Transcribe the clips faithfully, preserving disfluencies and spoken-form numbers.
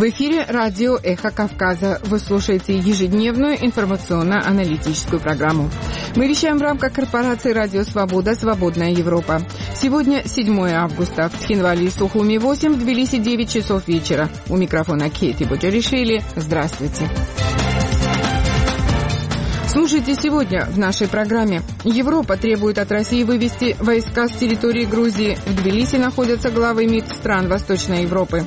В эфире радио «Эхо Кавказа». Вы слушаете ежедневную информационно-аналитическую программу. Мы вещаем в рамках корпорации «Радио Свобода. Свободная Европа». Сегодня седьмое августа. В Цхинвале и Сухуми восемь, в Тбилиси девять часов вечера. У микрофона Кейти Боджаришвили. Здравствуйте. Слушайте сегодня в нашей программе. Европа требует от России вывести войска с территории Грузии. В Тбилиси находятся главы МИД стран Восточной Европы.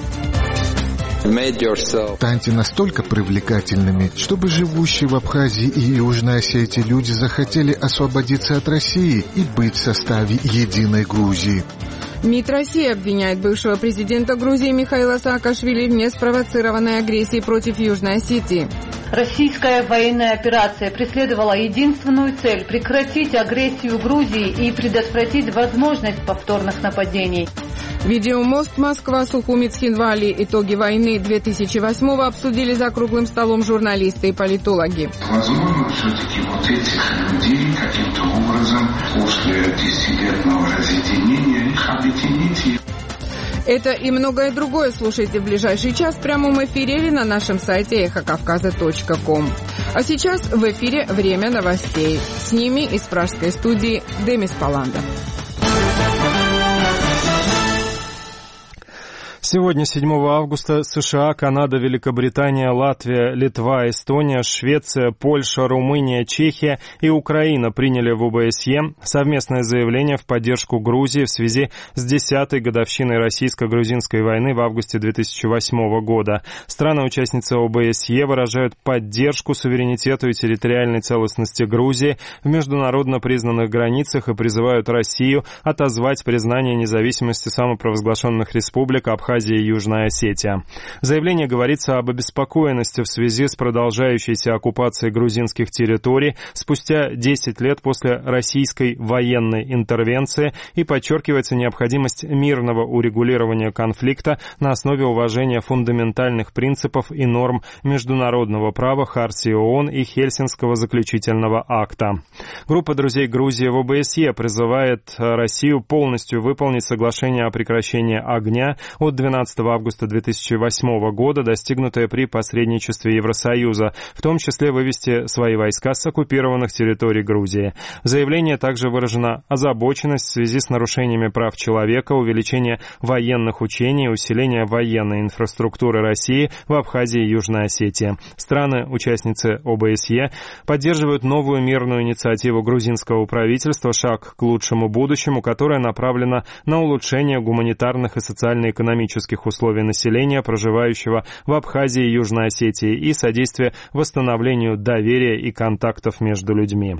Станьте настолько привлекательными, чтобы живущие в Абхазии и Южной Осетии люди захотели освободиться от России и быть в составе единой Грузии. МИД России обвиняет бывшего президента Грузии Михаила Саакашвили в неспровоцированной агрессии против Южной Осетии. Российская военная операция преследовала единственную цель – прекратить агрессию Грузии и предотвратить возможность повторных нападений. Видеомост Москва-Сухуми Цхинвали. Итоги войны две тысячи восьмого обсудили за круглым столом журналисты и политологи. Возможно, все-таки вот этих людей каким-то образом после десятилетнего разъединения их объединить. Это и многое другое слушайте в ближайший час в прямом эфире или на нашем сайте эхо кавказа точка ком. А сейчас в эфире время новостей. С ними из пражской студии Демис Паланда. Сегодня, седьмого августа, США, Канада, Великобритания, Латвия, Литва, Эстония, Швеция, Польша, Румыния, Чехия и Украина приняли в ОБСЕ совместное заявление в поддержку Грузии в связи с десятой годовщиной российско-грузинской войны в августе две тысячи восьмого года. Страны-участницы ОБСЕ выражают поддержку суверенитету и территориальной целостности Грузии в международно признанных границах и призывают Россию отозвать признание независимости самопровозглашенных республик Абхазия и Южная Осетия. В заявлении говорится об обеспокоенности в связи с продолжающейся оккупацией грузинских территорий спустя десять лет после российской военной интервенции и подчеркивается необходимость мирного урегулирования конфликта на основе уважения фундаментальных принципов и норм международного права, Хартии ООН и Хельсинского заключительного акта. Группа друзей Грузии в ОБСЕ призывает Россию полностью выполнить соглашение о прекращении огня от двенадцатого августа две тысячи восьмого года, достигнутое при посредничестве Евросоюза, в том числе вывести свои войска с оккупированных территорий Грузии. В заявлении также выражена озабоченность в связи с нарушениями прав человека, увеличение военных учений и усиление военной инфраструктуры России в Абхазии и Южной Осетии. Страны-участницы ОБСЕ поддерживают новую мирную инициативу грузинского правительства «Шаг к лучшему будущему», которая направлена на улучшение гуманитарных и социально-экономических условий населения, проживающего в Абхазии и Южной Осетии, и содействие восстановлению доверия и контактов между людьми.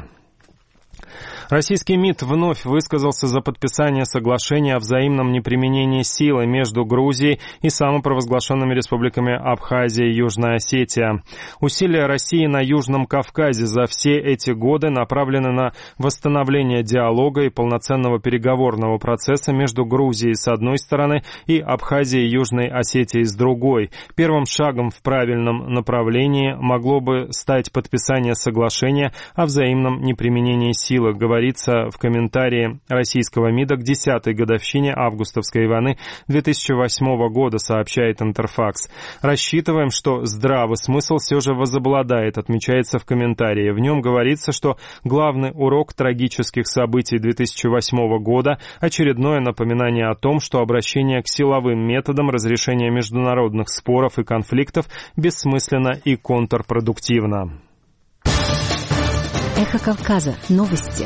Российский МИД вновь высказался за подписание соглашения о взаимном неприменении силы между Грузией и самопровозглашенными республиками Абхазия и Южная Осетия. Усилия России на Южном Кавказе за все эти годы направлены на восстановление диалога и полноценного переговорного процесса между Грузией с одной стороны и Абхазией и Южной Осетией с другой. Первым шагом в правильном направлении могло бы стать подписание соглашения о взаимном неприменении силы, говорится в комментарии российского МИДа к десятой годовщине августовской войны две тысячи восьмого года, сообщает Интерфакс. Рассчитываем, что здравый смысл все же возобладает, отмечается в комментарии. В нем говорится, что главный урок трагических событий две тысячи восьмого года – очередное напоминание о том, что обращение к силовым методам разрешения международных споров и конфликтов бессмысленно и контрпродуктивно. Эхо Кавказа. Новости.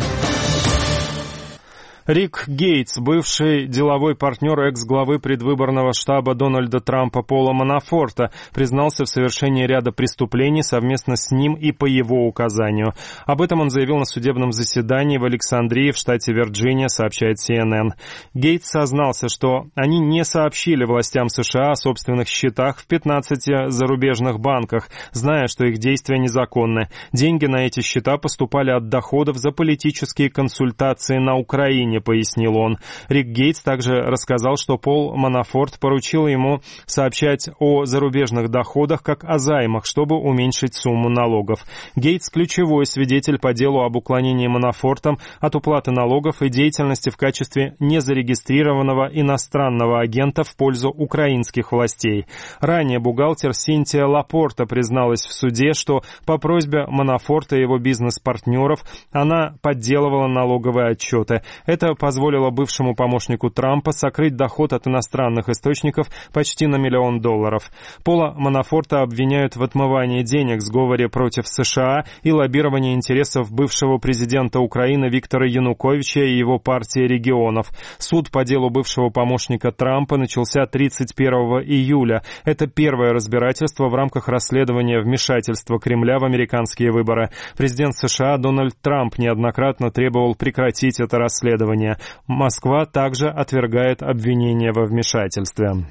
Рик Гейтс, бывший деловой партнер экс-главы предвыборного штаба Дональда Трампа Пола Манафорта, признался в совершении ряда преступлений совместно с ним и по его указанию. Об этом он заявил на судебном заседании в Александрии в штате Вирджиния, сообщает си эн эн. Гейтс сознался, что они не сообщили властям США о собственных счетах в пятнадцати зарубежных банках, зная, что их действия незаконны. Деньги на эти счета поступали от доходов за политические консультации на Украине. Украине, пояснил он. Рик Гейтс также рассказал, что Пол Манафорт поручил ему сообщать о зарубежных доходах как о займах, чтобы уменьшить сумму налогов. Гейтс – ключевой свидетель по делу об уклонении Манафортом от уплаты налогов и деятельности в качестве незарегистрированного иностранного агента в пользу украинских властей. Ранее бухгалтер Синтия Лапорта призналась в суде, что по просьбе Манафорта и его бизнес-партнеров она подделывала налоговые отчеты. Это позволило бывшему помощнику Трампа сокрыть доход от иностранных источников почти на миллион долларов. Пола Манафорта обвиняют в отмывании денег, сговоре против США и лоббировании интересов бывшего президента Украины Виктора Януковича и его партии регионов. Суд по делу бывшего помощника Трампа начался тридцать первого июля. Это первое разбирательство в рамках расследования вмешательства Кремля в американские выборы. Президент США Дональд Трамп неоднократно требовал прекратить это расследование. Москва также отвергает обвинения во вмешательстве.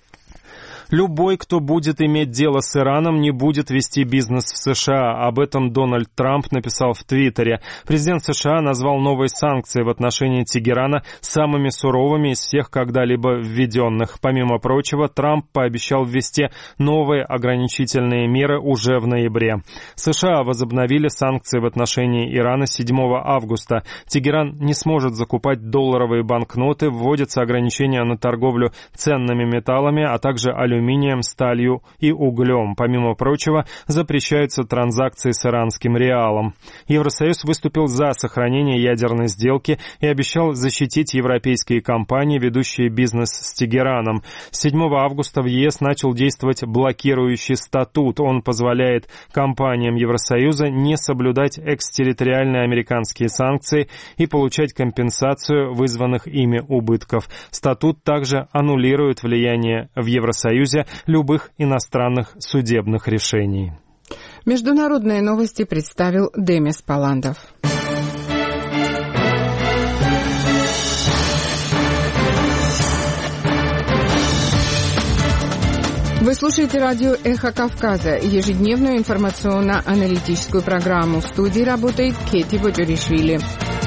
Любой, кто будет иметь дело с Ираном, не будет вести бизнес в США. Об этом Дональд Трамп написал в Твиттере. Президент США назвал новые санкции в отношении Тегерана самыми суровыми из всех когда-либо введенных. Помимо прочего, Трамп пообещал ввести новые ограничительные меры уже в ноябре. США возобновили санкции в отношении Ирана седьмого августа. Тегеран не сможет закупать долларовые банкноты, вводятся ограничения на торговлю ценными металлами, а также алюминием, алюминием, сталью и углем. Помимо прочего, запрещаются транзакции с иранским реалом. Евросоюз выступил за сохранение ядерной сделки и обещал защитить европейские компании, ведущие бизнес с Тегераном. седьмого августа в ЕС начал действовать блокирующий статут. Он позволяет компаниям Евросоюза не соблюдать экстерриториальные американские санкции и получать компенсацию вызванных ими убытков. Статут также аннулирует влияние в Евросоюзе любых иностранных судебных решений. Международные новости представил Демис Паландов. Вы слушаете радио «Эхо Кавказа», ежедневную информационно-аналитическую программу. В студии работает Кети Боджоришвили.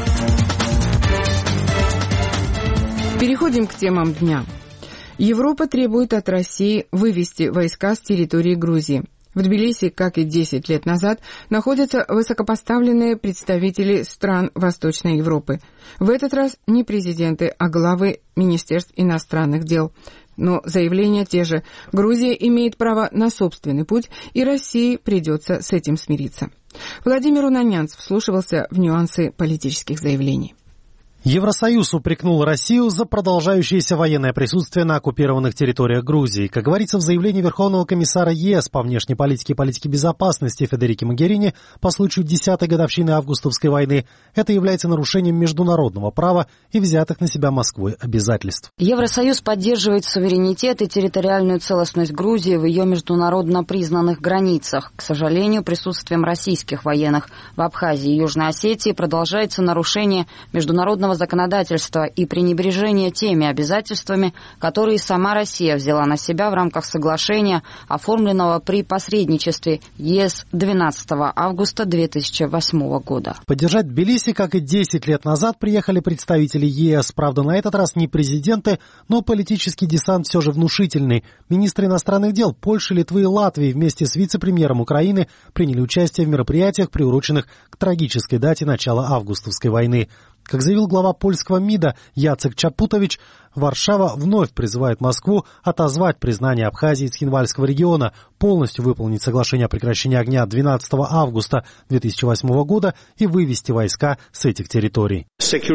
Переходим к темам дня. Европа требует от России вывести войска с территории Грузии. В Тбилиси, как и десять лет назад, находятся высокопоставленные представители стран Восточной Европы. В этот раз не президенты, а главы министерств иностранных дел. Но заявления те же. Грузия имеет право на собственный путь, и России придется с этим смириться. Владимир Унанянц вслушивался в нюансы политических заявлений. Евросоюз упрекнул Россию за продолжающееся военное присутствие на оккупированных территориях Грузии. Как говорится в заявлении Верховного комиссара ЕС по внешней политике и политике безопасности Федерико Могерини по случаю десятой годовщины августовской войны, это является нарушением международного права и взятых на себя Москвой обязательств. Евросоюз поддерживает суверенитет и территориальную целостность Грузии в ее международно признанных границах. К сожалению, присутствием российских военных в Абхазии и Южной Осетии продолжается нарушение международного законодательства и пренебрежение теми обязательствами, которые сама Россия взяла на себя в рамках соглашения, оформленного при посредничестве ЕС двенадцатого августа две тысячи восьмого года. Поддержать Тбилиси, как и десять лет назад, приехали представители ЕС. Правда, на этот раз не президенты, но политический десант все же внушительный. Министры иностранных дел Польши, Литвы и Латвии вместе с вице-премьером Украины приняли участие в мероприятиях, приуроченных к трагической дате начала августовской войны. Как заявил глава польского МИДа Яцек Чапутович, Варшава вновь призывает Москву отозвать признание Абхазии и Цхинвальского региона, полностью выполнить соглашение о прекращении огня двенадцатого августа две тысячи восьмого года и вывести войска с этих территорий.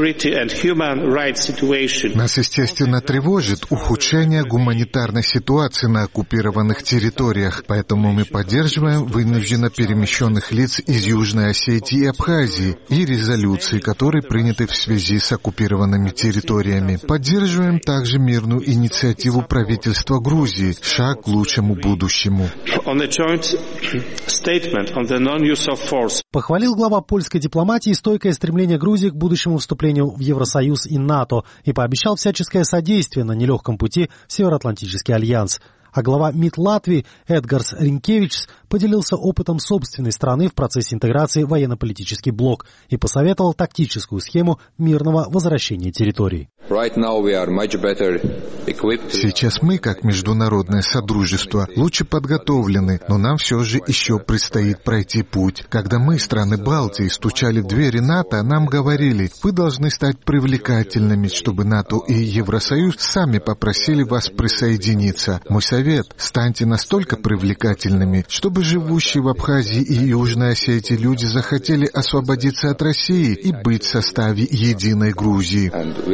Нас, естественно, тревожит ухудшение гуманитарной ситуации на оккупированных территориях, поэтому мы поддерживаем вынужденно перемещенных лиц из Южной Осетии и Абхазии и резолюции, которые приняты в связи с оккупированными территориями. Поддерживаем также мирную инициативу правительства Грузии «Шаг к лучшему будущему». Похвалил глава польской дипломатии стойкое стремление Грузии к будущему вступлению в Евросоюз и НАТО и пообещал всяческое содействие на нелегком пути в Североатлантический альянс. А глава МИД Латвии Эдгарс Ринкевичс поделился опытом собственной страны в процессе интеграции в военно-политический блок и посоветовал тактическую схему мирного возвращения территорий. Сейчас мы, как международное содружество, лучше подготовлены, но нам все же еще предстоит пройти путь. Когда мы, страны Балтии, стучали в двери НАТО, нам говорили, вы должны стать привлекательными, чтобы НАТО и Евросоюз сами попросили вас присоединиться. Мой совет – станьте настолько привлекательными, чтобы живущие в Абхазии и Южной Осетии люди захотели освободиться от России и быть в составе единой Грузии.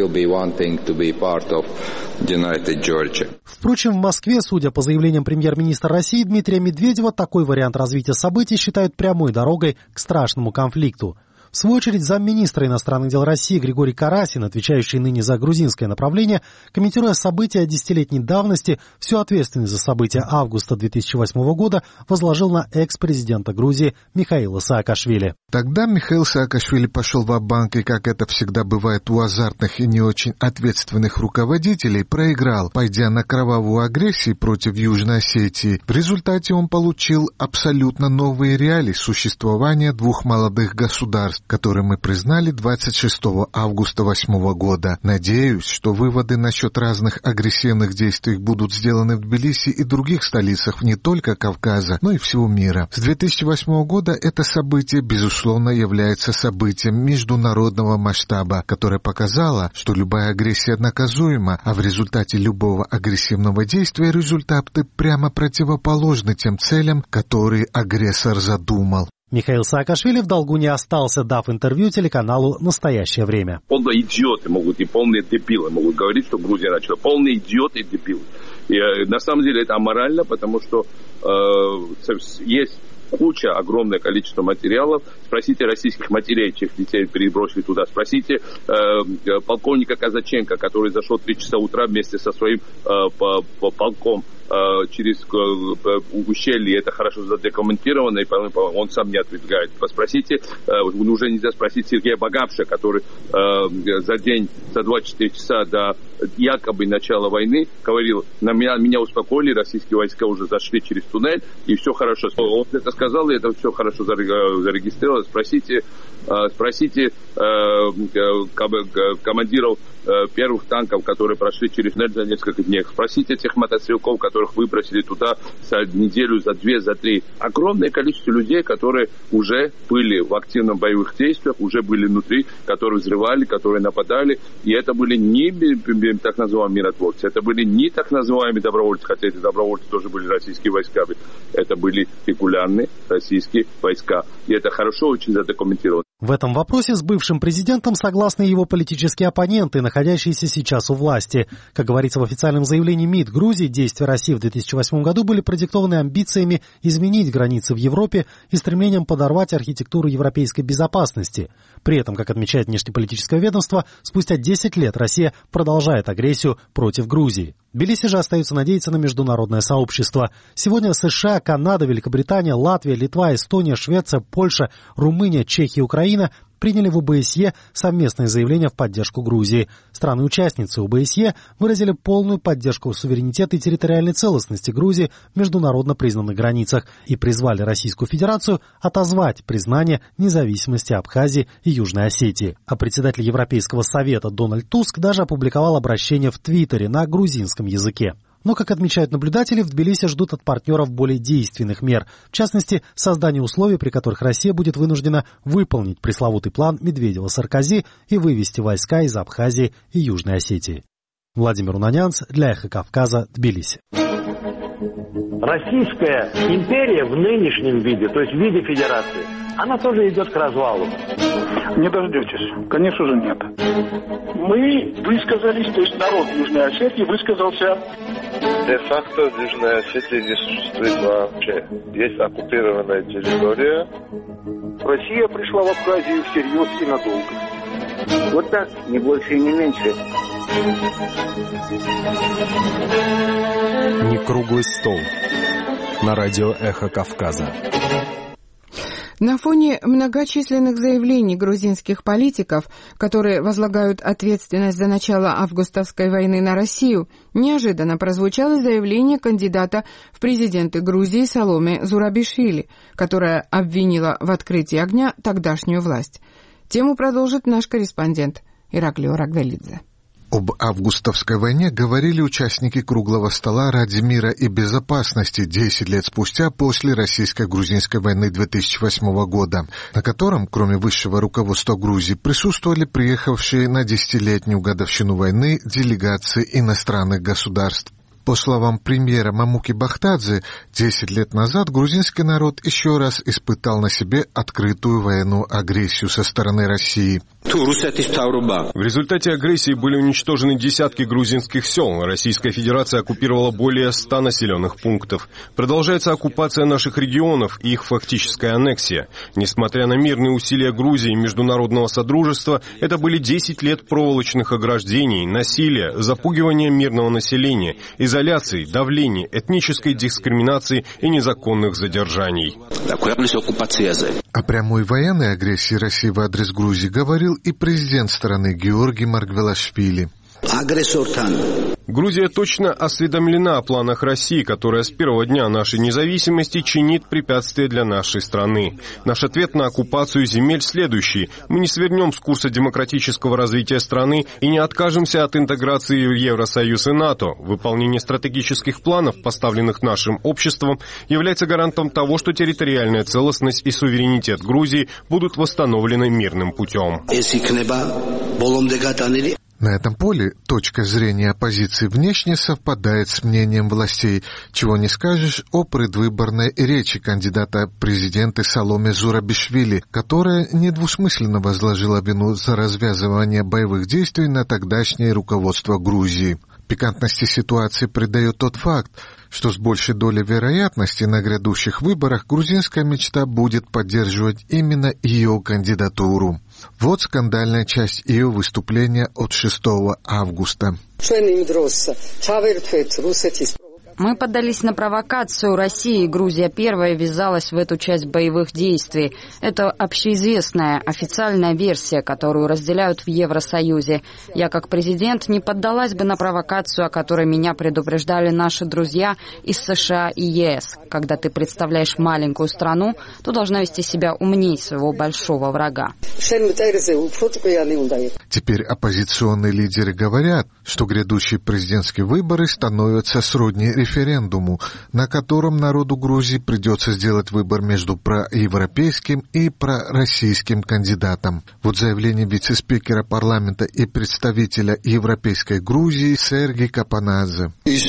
Впрочем, в Москве, судя по заявлениям премьер-министра России Дмитрия Медведева, такой вариант развития событий считают прямой дорогой к страшному конфликту. В свою очередь, замминистра иностранных дел России Григорий Карасин, отвечающий ныне за грузинское направление, комментируя события десятилетней давности, всю ответственность за события августа две тысячи восьмого года возложил на экс-президента Грузии Михаила Саакашвили. Тогда Михаил Саакашвили пошел ва-банк и, как это всегда бывает у азартных и не очень ответственных руководителей, проиграл, пойдя на кровавую агрессию против Южной Осетии. В результате он получил абсолютно новые реалии существования двух молодых государств, которые мы признали двадцать шестого августа восьмого года. Надеюсь, что выводы насчет разных агрессивных действий будут сделаны в Тбилиси и других столицах не только Кавказа, но и всего мира. С две тысячи восьмого года это событие, безусловно, является событием международного масштаба, которое показало, что любая агрессия наказуема, а в результате любого агрессивного действия результаты прямо противоположны тем целям, которые агрессор задумал. Михаил Саакашвили в долгу не остался, дав интервью телеканалу «Настоящее время». Полные идиоты могут и полные дебилы могут говорить, что Грузия начала. Полные идиоты и дебилы. И э, на самом деле это аморально, потому что э, есть куча, огромное количество материалов. Спросите российских матерей, чьих детей перебросили туда. Спросите э, полковника Казаченко, который зашел в три часа утра вместе со своим э, по, по полком через ущелье, это хорошо задокументировано, и он сам не отвергает. Спросите, уже нельзя спросить Сергея Багапша, который за день, за двадцать четыре часа до якобы начала войны говорил, на меня, меня успокоили, российские войска уже зашли через туннель, и все хорошо. Он это сказал, и это все хорошо зарегистрировано. Спросите, спросите командиров первых танков, которые прошли через туннель за несколько дней. Спросите тех мотострелков, которых выбросили туда за неделю, за две, за три. Огромное количество людей, которые уже были в активных боевых действиях, уже были внутри, которые взрывали, которые нападали. И это были не так называемые миротворцы, это были не так называемые добровольцы, хотя эти добровольцы тоже были российские войска. Это были регулярные российские войска. И это хорошо очень задокументировано. В этом вопросе с бывшим президентом согласны его политические оппоненты, находящиеся сейчас у власти. Как говорится в официальном заявлении МИД Грузии, действия России в две тысячи восьмом году были продиктованы амбициями изменить границы в Европе и стремлением подорвать архитектуру европейской безопасности. При этом, как отмечает внешнеполитическое ведомство, спустя десять лет Россия продолжает агрессию против Грузии. Тбилиси же остается надеяться на международное сообщество. Сегодня США, Канада, Великобритания, Латвия, Литва, Эстония, Швеция, Польша, Румыния, Чехия и Украина приняли в ОБСЕ совместное заявление в поддержку Грузии. Страны-участницы ОБСЕ выразили полную поддержку суверенитета и территориальной целостности Грузии в международно признанных границах и призвали Российскую Федерацию отозвать признание независимости Абхазии и Южной Осетии. А председатель Европейского совета Дональд Туск даже опубликовал обращение в Твиттере на грузинском языке. Но, как отмечают наблюдатели, в Тбилиси ждут от партнеров более действенных мер. В частности, создание условий, при которых Россия будет вынуждена выполнить пресловутый план Медведева-Саркози и вывести войска из Абхазии и Южной Осетии. Владимир Унанянц для «Эхо Кавказа», Тбилиси. Российская империя в нынешнем виде, то есть в виде федерации, она тоже идет к развалу. Не дождетесь. Конечно же, нет. Мы высказались, то есть народ Южной Осетии высказался. Де-факто в Южной Осетии не существует вообще. Есть оккупированная территория. Россия пришла в Абхазию всерьез и надолго. Вот так, не больше и не меньше. Не круглый стол. На радио «Эхо Кавказа». На фоне многочисленных заявлений грузинских политиков, которые возлагают ответственность за начало августовской войны на Россию, неожиданно прозвучало заявление кандидата в президенты Грузии Саломе Зурабишвили, которая обвинила в открытии огня тогдашнюю власть. Тему продолжит наш корреспондент Ираклио Рагвелидзе. Об августовской войне говорили участники круглого стола ради мира и безопасности десять лет спустя после российско-грузинской войны две тысячи восьмого года, на котором, кроме высшего руководства Грузии, присутствовали приехавшие на десятилетнюю годовщину войны делегации иностранных государств. По словам премьера Мамуки Бахтадзе, десять лет назад грузинский народ еще раз испытал на себе открытую военную агрессию со стороны России. В результате агрессии были уничтожены десятки грузинских сел. Российская Федерация оккупировала более ста населенных пунктов. Продолжается оккупация наших регионов и их фактическая аннексия. Несмотря на мирные усилия Грузии и международного содружества, это были десять лет проволочных ограждений, насилия, запугивания мирного населения, изоляции, давления, этнической дискриминации и незаконных задержаний. О прямой военной агрессии России в адрес Грузии говорил и президент страны Георгий Маргвелашвили. Грузия точно осведомлена о планах России, которая с первого дня нашей независимости чинит препятствия для нашей страны. Наш ответ на оккупацию земель следующий. Мы не свернем с курса демократического развития страны и не откажемся от интеграции в Евросоюз и НАТО. Выполнение стратегических планов, поставленных нашим обществом, является гарантом того, что территориальная целостность и суверенитет Грузии будут восстановлены мирным путем. На этом поле точка зрения оппозиции внешне совпадает с мнением властей, чего не скажешь о предвыборной речи кандидата в президенты Саломе Зурабишвили, которая недвусмысленно возложила вину за развязывание боевых действий на тогдашнее руководство Грузии. Пикантности ситуации придает тот факт, что с большей долей вероятности на грядущих выборах грузинская мечта будет поддерживать именно ее кандидатуру. Вот скандальная часть ее выступления от шестого августа. Мы поддались на провокацию России, и Грузия первая ввязалась в эту часть боевых действий. Это общеизвестная официальная версия, которую разделяют в Евросоюзе. Я, как президент, не поддалась бы на провокацию, о которой меня предупреждали наши друзья из США и ЕС. Когда ты представляешь маленькую страну, то должна вести себя умнее своего большого врага. Теперь оппозиционные лидеры говорят, что грядущие президентские выборы становятся сродни референдуму, на котором народу Грузии придется сделать выбор между проевропейским и пророссийским кандидатом. Вот заявление вице-спикера парламента и представителя Европейской Грузии Сергей Капанадзе.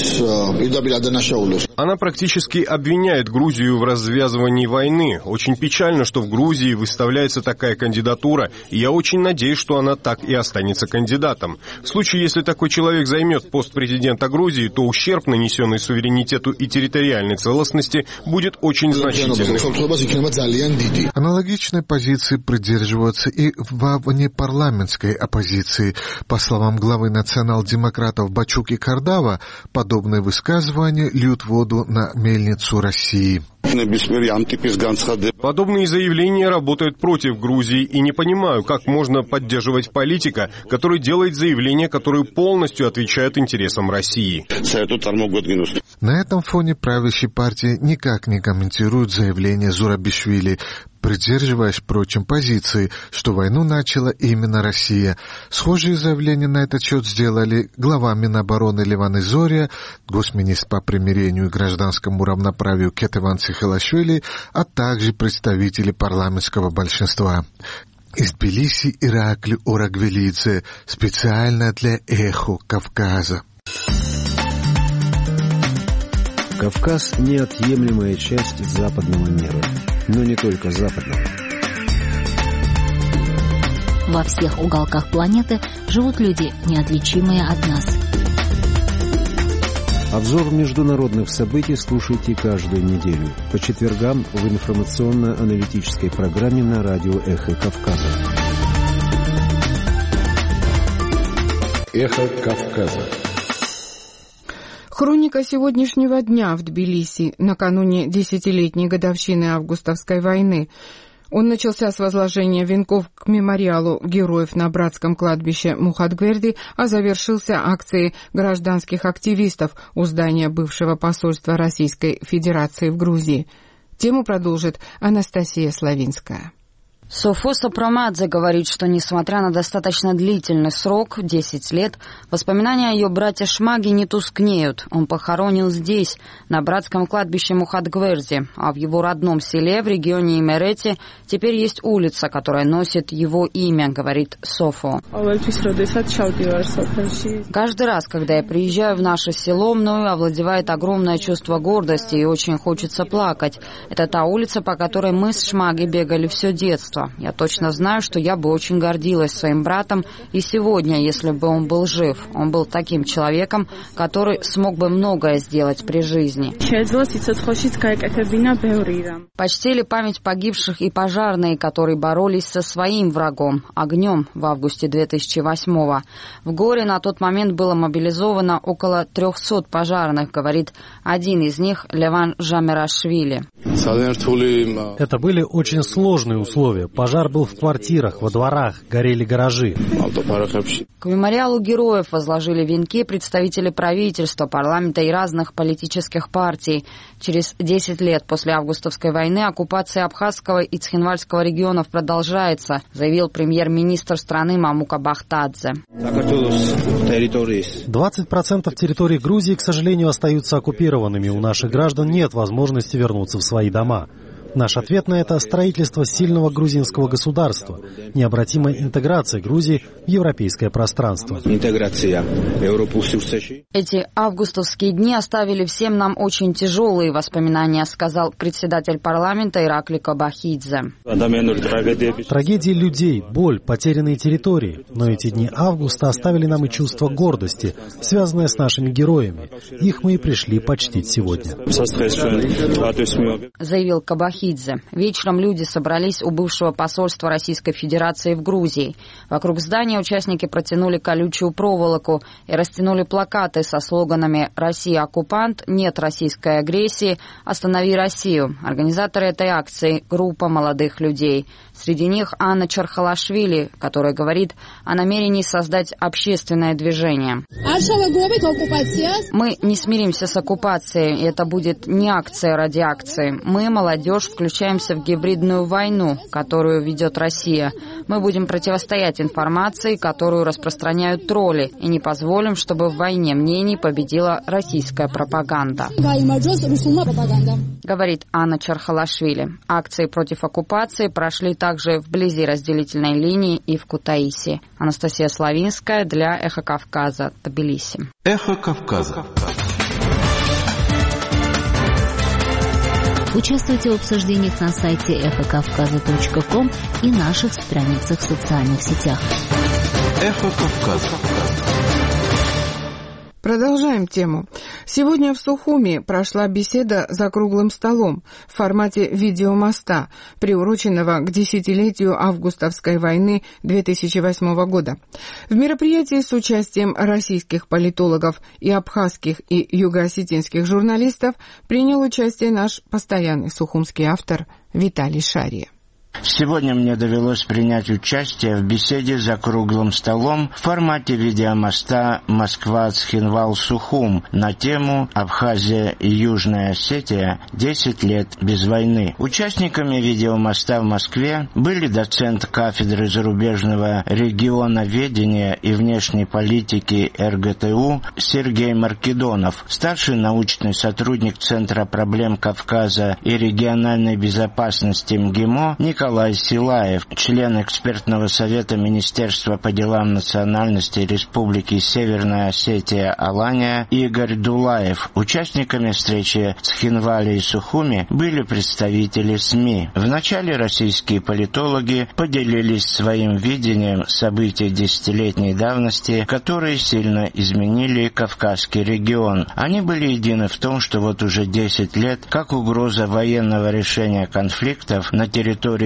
Она практически обвиняет Грузию в развязывании войны. Очень печально, что в Грузии выставляется такая кандидатура, и я очень надеюсь, что она так и останется кандидатом. В случае, если такой человек займет пост президента Грузии, то ущерб, нанесенный суверенитету и территориальной целостности, будет очень значительным. Аналогичной позиции придерживаются и во внепарламентской оппозиции. По словам главы национал-демократов Бачуки Кардава, подобные высказывания льют воду на мельницу России. Подобные заявления работают против Грузии, и не понимаю, как можно поддерживать политика, который делает заявления, которые полностью отвечают интересам России. На этом фоне правящей партии никак не комментируют заявление Зурабишвили, придерживаясь, впрочем, позиции, что войну начала именно Россия. Схожие заявления на этот счет сделали глава Минобороны Леван Изория, госминистр по примирению и гражданскому равноправию Кетеван Цихелашвили, а также представители парламентского большинства. Из Тбилиси Ираклио Рагвелидзе, специально для «Эхо Кавказа». Кавказ – неотъемлемая часть западного мира, но не только западного. Во всех уголках планеты живут люди, неотличимые от нас. Обзор международных событий слушайте каждую неделю по четвергам в информационно-аналитической программе на радио «Эхо Кавказа». «Эхо Кавказа». Хроника сегодняшнего дня в Тбилиси накануне десятилетней годовщины августовской войны. Он начался с возложения венков к мемориалу героев на братском кладбище Мухатгверди, а завершился акцией гражданских активистов у здания бывшего посольства Российской Федерации в Грузии. Тему продолжит Анастасия Славинская. Софо Сопромадзе говорит, что несмотря на достаточно длительный срок, десять лет, воспоминания о ее брате Шмаге не тускнеют. Он похоронен здесь, на братском кладбище Мухатгверди, а в его родном селе, в регионе Имерети, теперь есть улица, которая носит его имя, говорит Софо. Каждый раз, когда я приезжаю в наше село, мною овладевает огромное чувство гордости и очень хочется плакать. Это та улица, по которой мы с Шмаги бегали все детство. Я точно знаю, что я бы очень гордилась своим братом и сегодня, если бы он был жив. Он был таким человеком, который смог бы многое сделать при жизни. Почтили память погибших и пожарные, которые боролись со своим врагом, огнем, в августе две тысячи восьмого. В Горе на тот момент было мобилизовано около трехсот пожарных, говорит один из них, Леван Жамерашвили. Это были очень сложные условия. Пожар был в квартирах, во дворах, горели гаражи. К мемориалу героев возложили венки представители правительства, парламента и разных политических партий. Через десять лет после августовской войны оккупация Абхазского и Цхинвальского регионов продолжается, заявил премьер-министр страны Мамука Бахтадзе. двадцать процентов территории Грузии, к сожалению, остаются оккупированными. У наших граждан нет возможности вернуться в свои дома. Наш ответ на это – строительство сильного грузинского государства, необратимая интеграция Грузии в европейское пространство. Эти августовские дни оставили всем нам очень тяжелые воспоминания, сказал председатель парламента Иракли Кобахидзе. Трагедии людей, боль, потерянные территории. Но эти дни августа оставили нам и чувство гордости, связанное с нашими героями. Их мы и пришли почтить сегодня. Заявил Кобахидзе. Вечером люди собрались у бывшего посольства Российской Федерации в Грузии. Вокруг здания участники протянули колючую проволоку и растянули плакаты со слоганами «Россия оккупант», «Нет российской агрессии», «Останови Россию». Организаторы этой акции – группа молодых людей. Среди них Анна Чархалашвили, которая говорит о намерении создать общественное движение. Мы не смиримся с оккупацией, и это будет не акция ради акции. Мы, молодежь, включаемся в гибридную войну, которую ведет Россия. Мы будем противостоять информации, которую распространяют тролли, и не позволим, чтобы в войне мнений победила российская пропаганда. Говорит Анна Чархалашвили. Акции против оккупации прошли также вблизи разделительной линии и в Кутаиси. Анастасия Славинская для Эхо Кавказа, Тбилиси. Эхо Кавказа. Участвуйте в обсуждениях на сайте эхо кавказа точка ком и наших страницах в социальных сетях. Эхо Кавказа. Продолжаем тему. Сегодня в Сухуми прошла беседа за круглым столом в формате видеомоста, приуроченного к десятилетию августовской войны две тысячи восьмого года. В мероприятии с участием российских политологов и абхазских и юго-осетинских журналистов принял участие наш постоянный сухумский автор Виталий Шария. Сегодня мне довелось принять участие в беседе за круглым столом в формате видеомоста Москва-Цхинвал-Сухум на тему «Абхазия и Южная Осетия. десять лет без войны». Участниками видеомоста в Москве были доцент кафедры зарубежного регионоведения и внешней политики эр гэ тэ у Сергей Маркедонов, старший научный сотрудник Центра проблем Кавказа и региональной безопасности эм гэ эм о Николай Николай Силаев, член экспертного совета Министерства по делам национальности Республики Северная Осетия Алания Игорь Дулаев. Участниками встречи в Цхинвале и Сухуми были представители СМИ. Вначале российские политологи поделились своим видением событий десятилетней давности, которые сильно изменили Кавказский регион. Они были едины в том, что вот уже десять лет, как угроза военного решения конфликтов на территории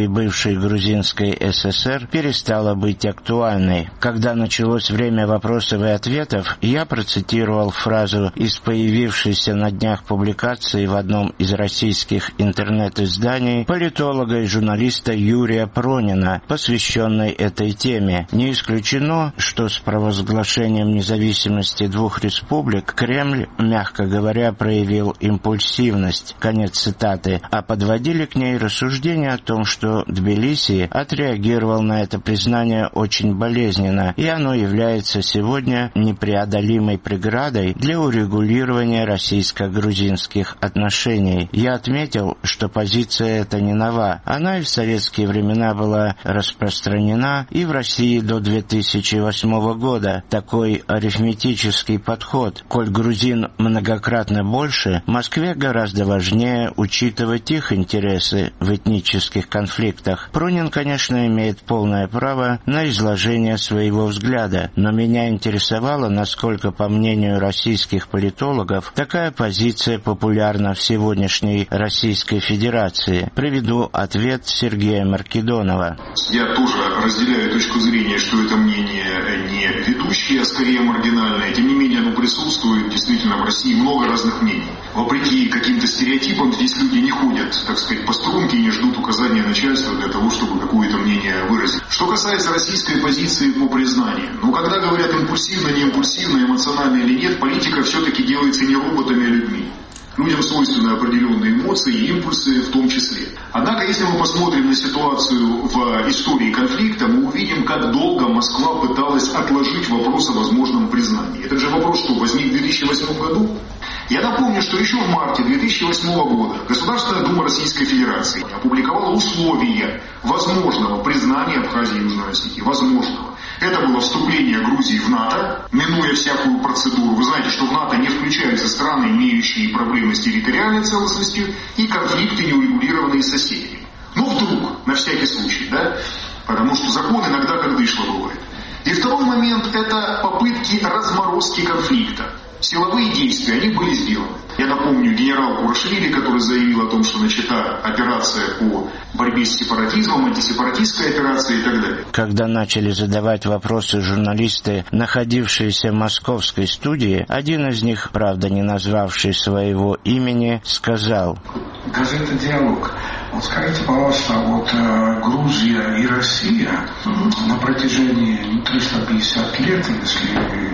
бывшей грузинской ССР перестала быть актуальной. Когда началось время вопросов и ответов, я процитировал фразу из появившейся на днях публикации в одном из российских интернет-изданий политолога и журналиста Юрия Пронина, посвященной этой теме. Не исключено, что с провозглашением независимости двух республик Кремль, мягко говоря, проявил импульсивность. Конец цитаты. А подводили к ней рассуждения о том, что Тбилиси отреагировал на это признание очень болезненно, и оно является сегодня непреодолимой преградой для урегулирования российско-грузинских отношений. Я отметил, что позиция эта не нова. Она и в советские времена была распространена и в России до две тысячи восьмого года. Такой арифметический подход. Коль грузин многократно больше, Москве гораздо важнее учитывать их интересы в этнических конфликтах. Пронин, конечно, имеет полное право на изложение своего взгляда, но меня интересовало, насколько, по мнению российских политологов, такая позиция популярна в сегодняшней Российской Федерации. Приведу ответ Сергея Маркедонова. Я тоже разделяю точку зрения, что это мнение не ведущее, а скорее маргинальное. Тем не менее, оно присутствует. Действительно, в России много разных мнений. Вопреки каким-то стереотипам, здесь люди не ходят, так сказать, по струнке и не ждут указания начальства для того, чтобы какое-то мнение выразить. Что касается российской позиции по признанию, ну, когда говорят импульсивно, не импульсивно, эмоционально или нет, политика все-таки делается не роботами, а людьми. Людям свойственны определенные эмоции и импульсы в том числе. Однако, если мы посмотрим на ситуацию в истории конфликта, мы увидим, как долго Москва пыталась отложить вопрос о возможном признании. Этот же вопрос, что возник в две тысячи восьмом году. Я напомню, что еще в марте две тысячи восьмого года Государственная Дума Российской Федерации опубликовала условия возможного признания Абхазии и Южной Осетии. Возможного. Это было вступление Грузии в НАТО, минуя всякую процедуру. Вы знаете, что в НАТО не включаются страны, имеющие проблемы с территориальной целостностью и конфликты, неурегулированные с соседями. Ну, вдруг, на всякий случай, да? Потому что закон иногда как дышло бывает. И второй момент – это попытки разморозки конфликта. Силовые действия, они были сделаны. Я напомню генерал Курашвили, который заявил о том, что начата операция по борьбе с сепаратизмом, антисепаратистская операция и так далее. Когда начали задавать вопросы журналисты, находившиеся в московской студии, один из них, правда не назвавший своего имени, сказал: «Газета «Диалог». Вот скажите, пожалуйста, вот э, Грузия и Россия на протяжении триста пятьдесят лет, если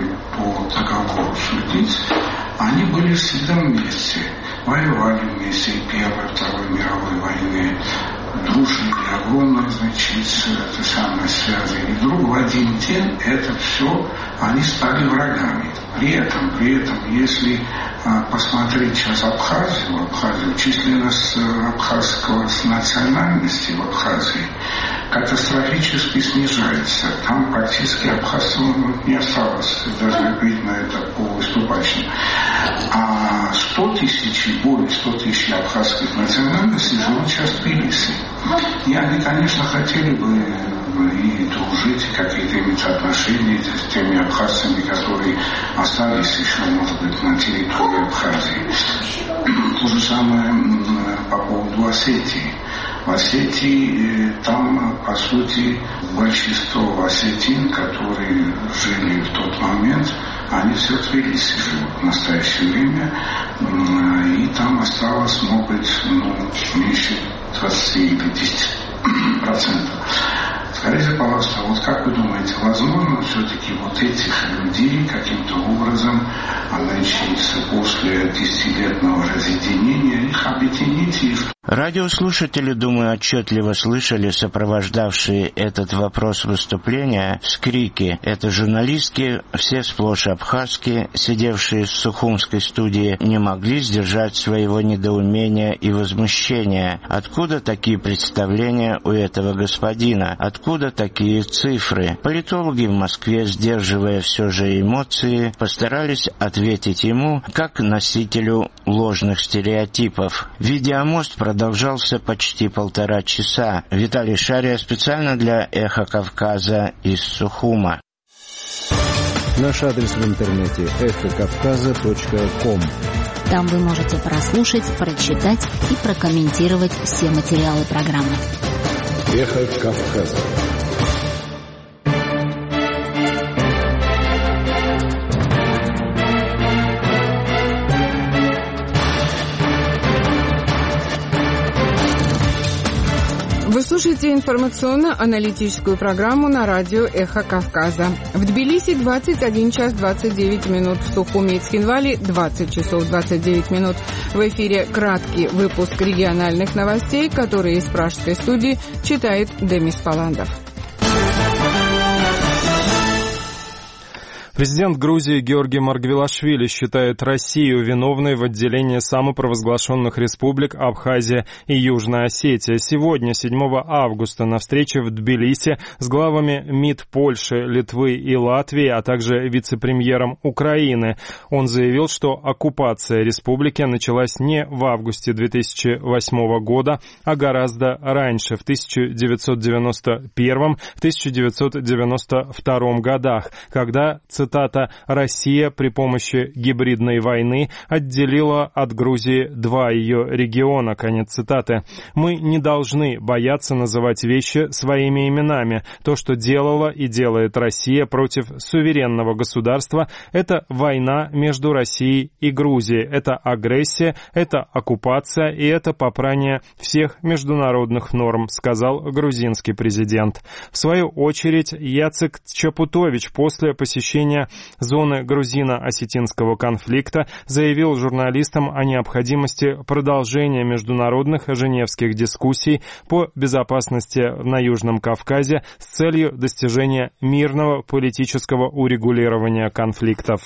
по договору судить, они были всегда вместе. Воевали вместе и Первой, Второй мировой войны, дружили, огромные, значит, это самое связи. И вдруг в один день это все, они стали врагами. При этом, при этом, если а, посмотреть сейчас Абхазию, Абхазию, численность абхазского национальности в Абхазии катастрофически снижается. Там практически абхазцев не осталось, даже видно это по выступающим. А сто тысяч, более сто тысяч абхазских национальностей живут сейчас в Тбилиси. И они, конечно, хотели бы и дружить, и какие-то иметь отношения с теми абхазцами, которые остались еще, может быть, на территории Абхазии. То же самое по поводу Осетии. В Осетии там, по сути, большинство осетин, которые жили в тот момент, они все в Тбилиси живут в настоящее время, и там осталось, может быть, ну, меньше двадцати или десяти процентов. Скажите, пожалуйста, вот как вы думаете, возможно все-таки вот этих людей каким-то образом, значит, после десятилетнего разъединения их объединить и... Радиослушатели, думаю, отчетливо слышали сопровождавшие этот вопрос выступления вскрики. Это журналистки, все сплошь абхазские, сидевшие в сухумской студии, не могли сдержать своего недоумения и возмущения. Откуда такие представления у этого господина? Откуда такие цифры? Политологи в Москве, сдерживая все же эмоции, постарались ответить ему как носителю ложных стереотипов. Видеомост продолжался Продолжался почти полтора часа. Виталий Шария специально для «Эхо Кавказа» из Сухума. Наш адрес в интернете эхо кавказа точка ком. Там вы можете прослушать, прочитать и прокомментировать все материалы программы. Эхо Кавказа. Вы слушаете информационно-аналитическую программу на радио «Эхо Кавказа». В Тбилиси двадцать один час двадцать девять минут, в Сухуми и Цхинвале двадцать часов двадцать девять минут. В эфире краткий выпуск региональных новостей, которые из пражской студии читает Демис Паландов. Президент Грузии Георгий Маргвелашвили считает Россию виновной в отделении самопровозглашенных республик Абхазия и Южная Осетия. Сегодня, седьмого августа, на встрече в Тбилиси с главами МИД Польши, Литвы и Латвии, а также вице-премьером Украины, он заявил, что оккупация республики началась не в августе две тысячи восьмого года, а гораздо раньше, в тысяча девятьсот девяносто первом — тысяча девятьсот девяносто втором годах, когда, цитата, «Россия при помощи гибридной войны отделила от Грузии два ее региона», конец цитаты. «Мы не должны бояться называть вещи своими именами. То, что делала и делает Россия против суверенного государства, это война между Россией и Грузией. Это агрессия, это оккупация и это попрание всех международных норм», сказал грузинский президент. В свою очередь, Яцек Чапутович после посещения зоны грузино-осетинского конфликта заявил журналистам о необходимости продолжения международных женевских дискуссий по безопасности на Южном Кавказе с целью достижения мирного политического урегулирования конфликтов.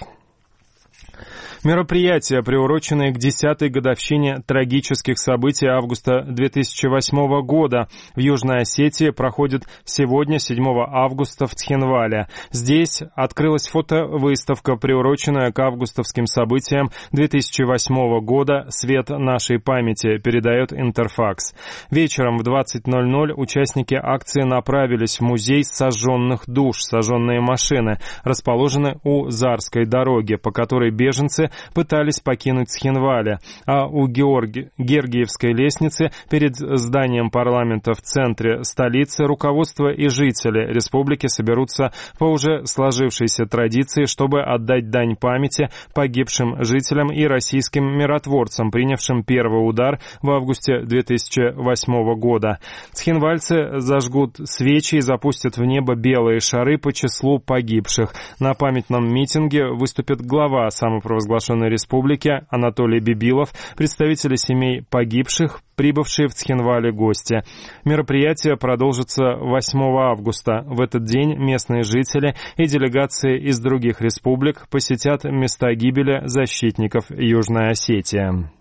Мероприятия, приуроченные к десятой годовщине трагических событий августа две тысячи восьмого года в Южной Осетии, проходят сегодня, седьмого августа, в Цхинвале. Здесь открылась фотовыставка, приуроченная к августовским событиям две тысячи восьмого года «Свет нашей памяти», передает Интерфакс. Вечером в двадцать ноль ноль участники акции направились в музей сожженных душ, сожженные машины, расположенный у Зарской дороги, по которой беженцы пытались покинуть Цхинвале, а у Георги... Гергиевской лестницы перед зданием парламента в центре столицы руководство и жители республики соберутся по уже сложившейся традиции, чтобы отдать дань памяти погибшим жителям и российским миротворцам, принявшим первый удар в августе две тысячи восьмого года. Цхинвальцы зажгут свечи и запустят в небо белые шары по числу погибших. На памятном митинге выступит глава самопровозглашенной республики Анатолий Бибилов, представители семей погибших, прибывшие в Цхинвале гости. Мероприятие продолжится восьмого августа. В этот день местные жители и делегации из других республик посетят места гибели защитников Южной Осетии.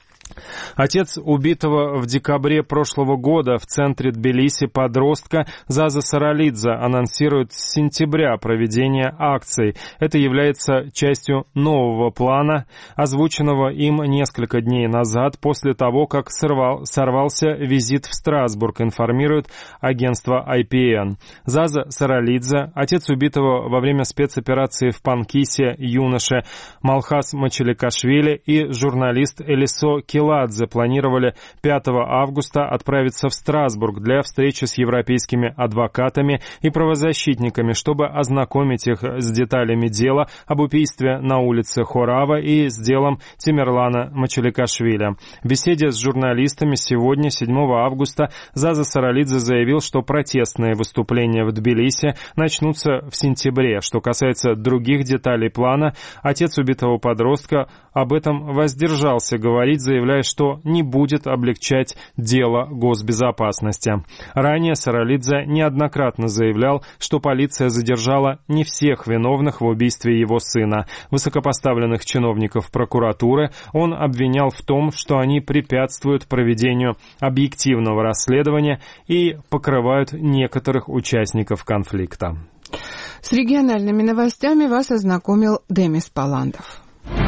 Отец убитого в декабре прошлого года в центре Тбилиси подростка Заза Саралидзе анонсирует с сентября проведение акций. Это является частью нового плана, озвученного им несколько дней назад после того, как сорвал, сорвался визит в Страсбург, информирует агентство ай пи эн. Заза Саралидзе, отец убитого во время спецоперации в Панкисе юноши Малхас Мачеликашвили, и журналист Элисо Киладзе планировали пятого августа отправиться в Страсбург для встречи с европейскими адвокатами и правозащитниками, чтобы ознакомить их с деталями дела об убийстве на улице Хорава и с делом Тимерлана Мачеликашвили. В беседе с журналистами сегодня, седьмого августа, Заза Саралидзе заявил, что протестные выступления в Тбилиси начнутся в сентябре. Что касается других деталей плана, отец убитого подростка об этом воздержался говорить, заявляя, что не будет облегчать дело госбезопасности. Ранее Саралидзе неоднократно заявлял, что полиция задержала не всех виновных в убийстве его сына. Высокопоставленных чиновников прокуратуры он обвинял в том, что они препятствуют проведению объективного расследования и покрывают некоторых участников конфликта. С региональными новостями вас ознакомил Демис Паландов.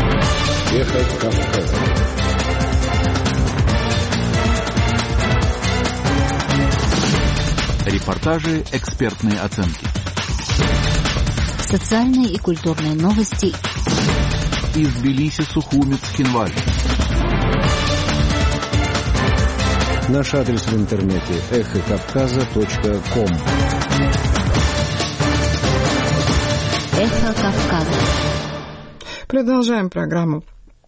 Эхо Кавказа. Репортажи, экспертные оценки. Социальные и культурные новости. Из Тбилиси, Сухуми, Цхинвале. Наш адрес в интернете эхо кавказа точка ком. Эхо Кавказа. Продолжаем программу.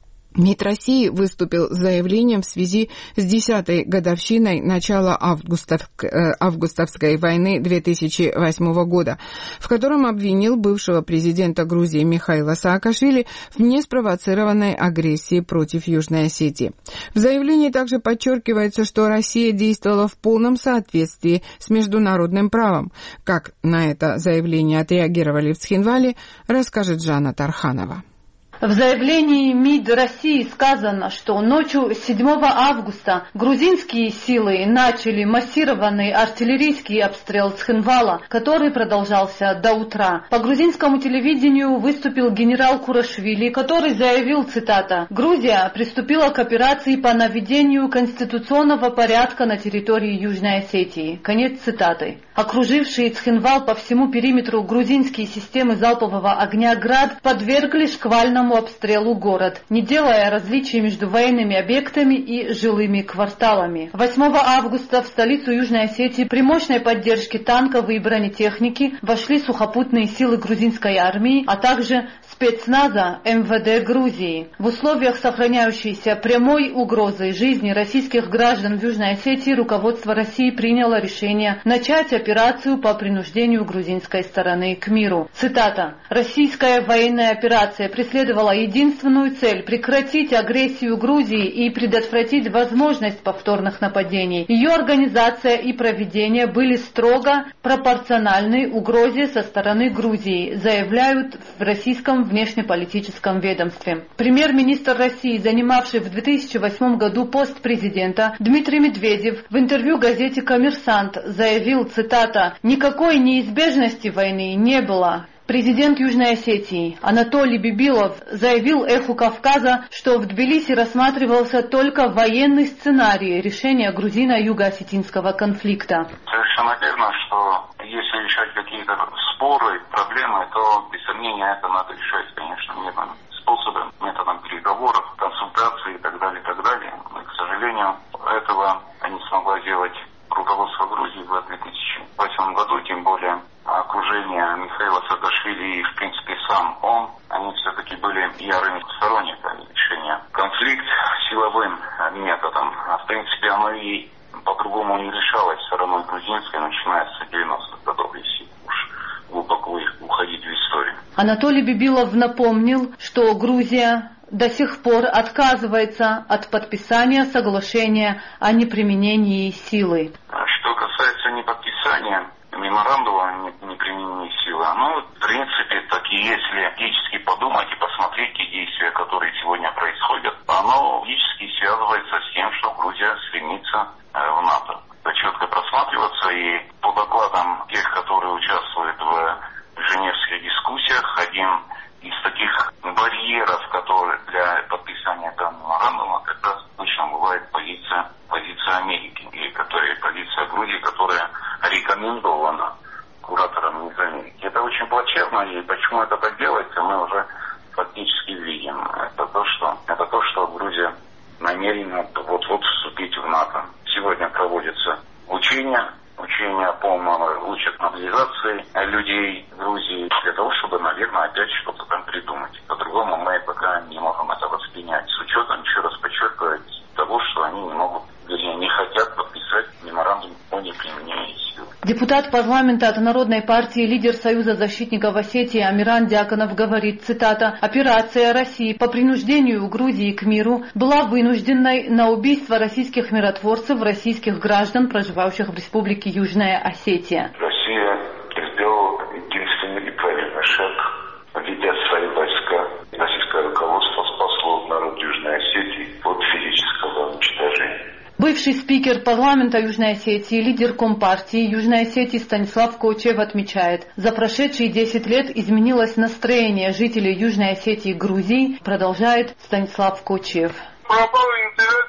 МИД России выступил с заявлением в связи с десятой годовщиной начала августов, августовской войны две тысячи восьмого года, в котором обвинил бывшего президента Грузии Михаила Саакашвили в неспровоцированной агрессии против Южной Осетии. В заявлении также подчеркивается, что Россия действовала в полном соответствии с международным правом. Как на это заявление отреагировали в Цхинвале, расскажет Жанна Тарханова. В заявлении МИД России сказано, что ночью седьмого августа грузинские силы начали массированный артиллерийский обстрел Цхинвала, который продолжался до утра. По грузинскому телевидению выступил генерал Курашвили, который заявил, цитата, «Грузия приступила к операции по наведению конституционного порядка на территории Южной Осетии». Конец цитаты. Окружившие Цхинвал по всему периметру грузинские системы залпового огня «Град» подвергли шквальному обстрелу город, не делая различий между военными объектами и жилыми кварталами. восьмого августа в столицу Южной Осетии при мощной поддержке танков и бронетехники вошли сухопутные силы грузинской армии, а также спецназа эм вэ дэ Грузии. В условиях сохраняющейся прямой угрозы жизни российских граждан в Южной Осетии руководство России приняло решение начать операцию по принуждению грузинской стороны к миру. Цитата. «Российская военная операция преследовала единственную цель – прекратить агрессию Грузии и предотвратить возможность повторных нападений. Ее организация и проведение были строго пропорциональны угрозе со стороны Грузии», заявляют в российском внешнеполитическом ведомстве. Премьер-министр России, занимавший в две тысячи восьмом году пост президента, Дмитрий Медведев в интервью газете «Коммерсант» заявил, цитата, «Никакой неизбежности войны не было». Президент Южной Осетии Анатолий Бибилов заявил «Эху Кавказа», что в Тбилиси рассматривался только военный сценарий решения грузино-юго-осетинского конфликта. Совершенно верно, что если решать какие-то споры, проблемы, то, без сомнения, это надо решать, конечно, мирным способом, методом переговоров, консультаций и так далее, и так далее. Но, к сожалению, этого не смогла сделать руководство Грузии в две тысячи восьмом году, тем более окружение Михаила Саакашвили и, в принципе, сам он, они все-таки были ярыми сторонниками решения конфликта силовым методом. А, в принципе, оно и по-другому не решалось стороной грузинской, начиная с девяностых годов, если уж глубоко уходить в историю. Анатолий Бибилов напомнил, что Грузия до сих пор отказывается от подписания соглашения о неприменении силы. Что касается неподписания меморандума о неприменении силы, оно, в принципе, так и если логически подумать и посмотреть те действия, которые сегодня происходят, оно логически связывается с тем, что Грузия стремится в НАТО. Это четко просматриваться, и по докладам тех, которые участвуют в женевских дискуссиях, один из таких барьеров, которые для подписания этого меморандума, как раз обычно бывает позиция, позиция Америки, или которая, позиция Грузии, которая рекомендована куратором из Америки. Это очень плачевно, и почему это так делается, мы уже фактически видим. Это то, что, это то, что Грузия намерена вот-вот вступить в НАТО. Сегодня проводятся учения, учения по лучшей мобилизации людей Грузии для того, чтобы, наверное, опять что-то там придумать. По-другому мы пока не можем это воспринять. С учетом, еще раз подчеркиваю, того, что они не могут, вернее, не хотят подписать меморандум о неприменении силы. Депутат парламента от Народной партии, лидер Союза защитников Осетии Амиран Дьяконов говорит, цитата, «Операция России по принуждению Грузии к миру была вынужденной на убийство российских миротворцев, российских граждан, проживающих в Республике Южная Осетия». Россия сделала единственный и правильный шаг, введя свои войска. Российское руководство спасло народ Южной Осетии от физического уничтожения. Бывший спикер парламента Южной Осетии, лидер Компартии Южной Осетии Станислав Кочев отмечает, за прошедшие десять лет изменилось настроение жителей Южной Осетии и Грузии, продолжает Станислав Кочев. Пропал интерес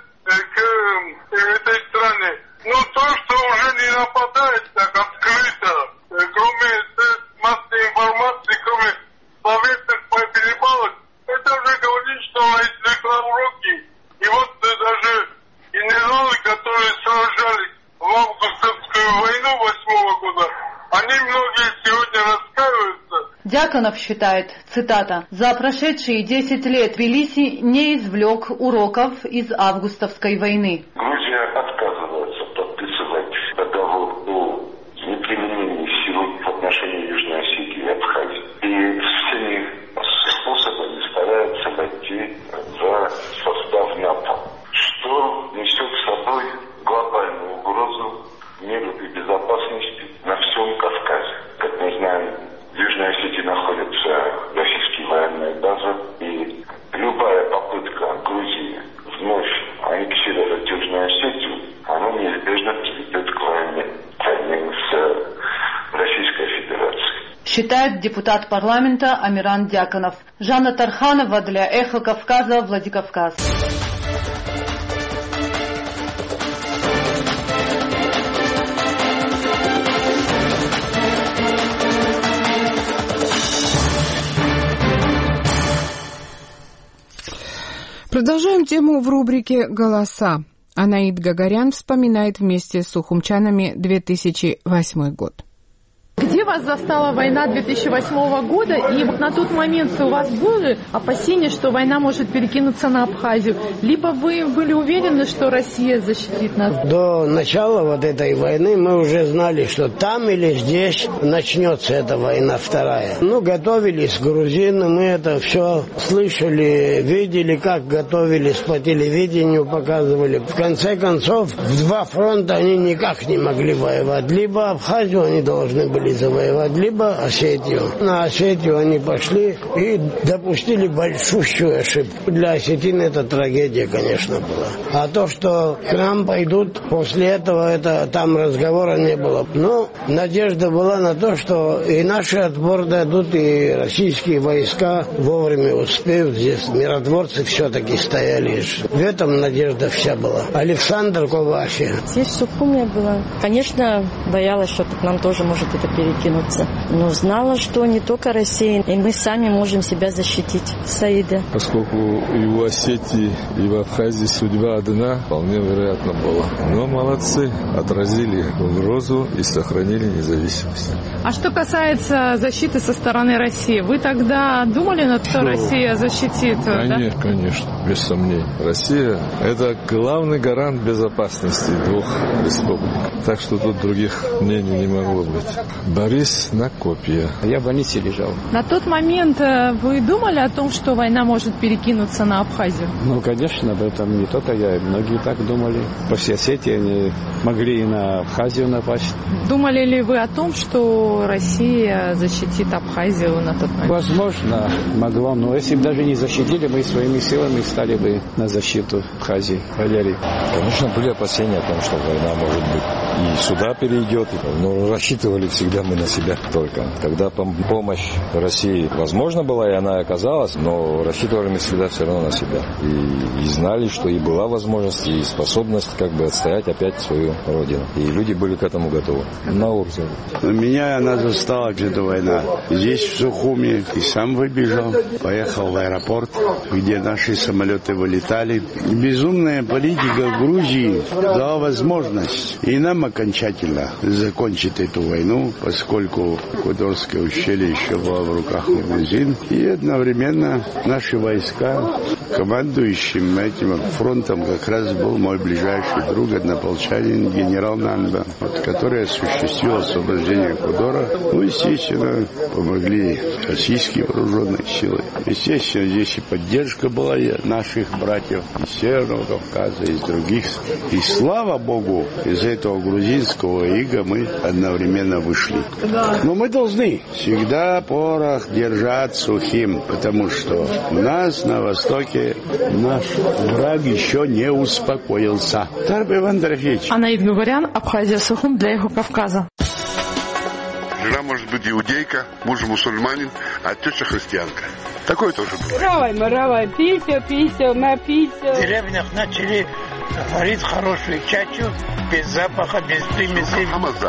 к этой стране. Но то, что уже не нападает так открыто, кроме массовой информации, кроме словесных перепалок, это уже говорит, что извлекла уроки. И вот даже генералы, которые сражались сегодня раскаиваются. Дьяконов считает, цитата, «За прошедшие десять лет Тбилиси не извлек уроков из августовской войны». Грузия отказывается подписывать договор о неприменении силы в отношении Южной Осетии и Абхазии. И всеми способами старается войти в состав НАТО, что несет с собой глобальную угрозу миру и безопасности на всем Кавказе. Как мы знаем, в Южной Осетии находятся российские военные базы, и любая попытка Грузии вновь аннексировать Южную Осетию, она неизбежно приведет к войне с Российской Федерацией. Считает депутат парламента Амиран Дьяконов. Жанна Тарханова для «Эхо Кавказа», Владикавказ. Продолжаем тему в рубрике «Голоса». Анаид Гагарян вспоминает вместе с сухумчанами две тысячи восьмой год. Где вас застала война две тысячи восьмого года? И вот на тот момент у вас были опасения, что война может перекинуться на Абхазию? Либо вы были уверены, что Россия защитит нас? До начала вот этой войны мы уже знали, что там или здесь начнется эта война вторая. Ну, готовились грузины, мы это все слышали, видели, как готовились по телевидению, показывали. В конце концов, в два фронта они никак не могли воевать. Либо Абхазию они должны были завоевать, либо Осетию. На Осетию они пошли и допустили большущую ошибку. Для осетин это трагедия, конечно, была. А то, что к нам пойдут, после этого это там разговора не было. Но надежда была на то, что и наши отпор дадут, и российские войска вовремя успеют. Здесь миротворцы все-таки стояли. В этом надежда вся была. Александр Ковахи. Здесь в Сухуме было. Конечно, боялась, что к нам тоже может это перекинуться. Но знала, что не только Россия, и мы сами можем себя защитить. Саида. Поскольку и в Осетии, и в Абхазии судьба одна, вполне вероятно была. Но молодцы, отразили угрозу и сохранили независимость. А что касается защиты со стороны России, вы тогда думали, что, что? Россия защитит? Конечно, да? конечно, без сомнений. Россия – это главный гарант безопасности двух республик. Так что тут других мнений не могло быть. Борис на копья. Я в больнице лежал. На тот момент вы думали о том, что война может перекинуться на Абхазию? Ну, конечно, об этом не только я, многие так думали. По всей Осетии они могли и на Абхазию напасть. Думали ли вы о том, что Россия защитит Абхазию на тот момент? Возможно, могла, но если бы даже не защитили, мы своими силами стали бы на защиту Абхазии. Валерий. Конечно, были опасения о том, что война может быть и сюда перейдет, но рассчитывали всегда мы на себя только. Когда помощь России возможно была, и она оказалась, но рассчитывали мы всегда все равно на себя. И, и знали, что и была возможность, и способность как бы отстоять опять свою родину. И люди были к этому готовы. На Урзе. Меня она застала где-то война. Здесь, в Сухуме, и сам выбежал. Поехал в аэропорт, где наши самолеты вылетали. Безумная политика Грузии дала возможность и нам окончательно закончить эту войну, поскольку Кудорское ущелье еще было в руках у грузин. И одновременно наши войска, командующим этим фронтом как раз был мой ближайший друг, однополчанин, генерал Нанда, вот, который осуществил освобождение Кудора. Ну, естественно, помогли российские вооруженные силы. Естественно, здесь и поддержка была наших братьев из Северного Кавказа, из других. И слава Богу, из этого грузинского ига мы одновременно вышли. Но мы должны всегда порох держать сухим, потому что у нас на востоке наш враг еще не успокоился. Тарб Иван Дорофеевич. Анаид Гагарян, Абхазия, Сухум для «Эхо Кавказа». Жена может быть иудейка, муж мусульманин, а теща христианка. Такое тоже было. Равай, маравай, пися, пися, напися. В деревнях начали варить хорошую чачу, без запаха, без примесей.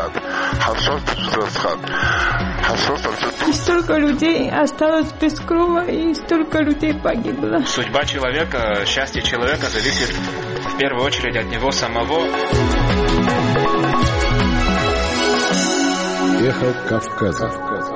И столько людей осталось без крова, и столько людей погибло. Судьба человека, счастье человека зависит в первую очередь от него самого. Эхо Кавказа.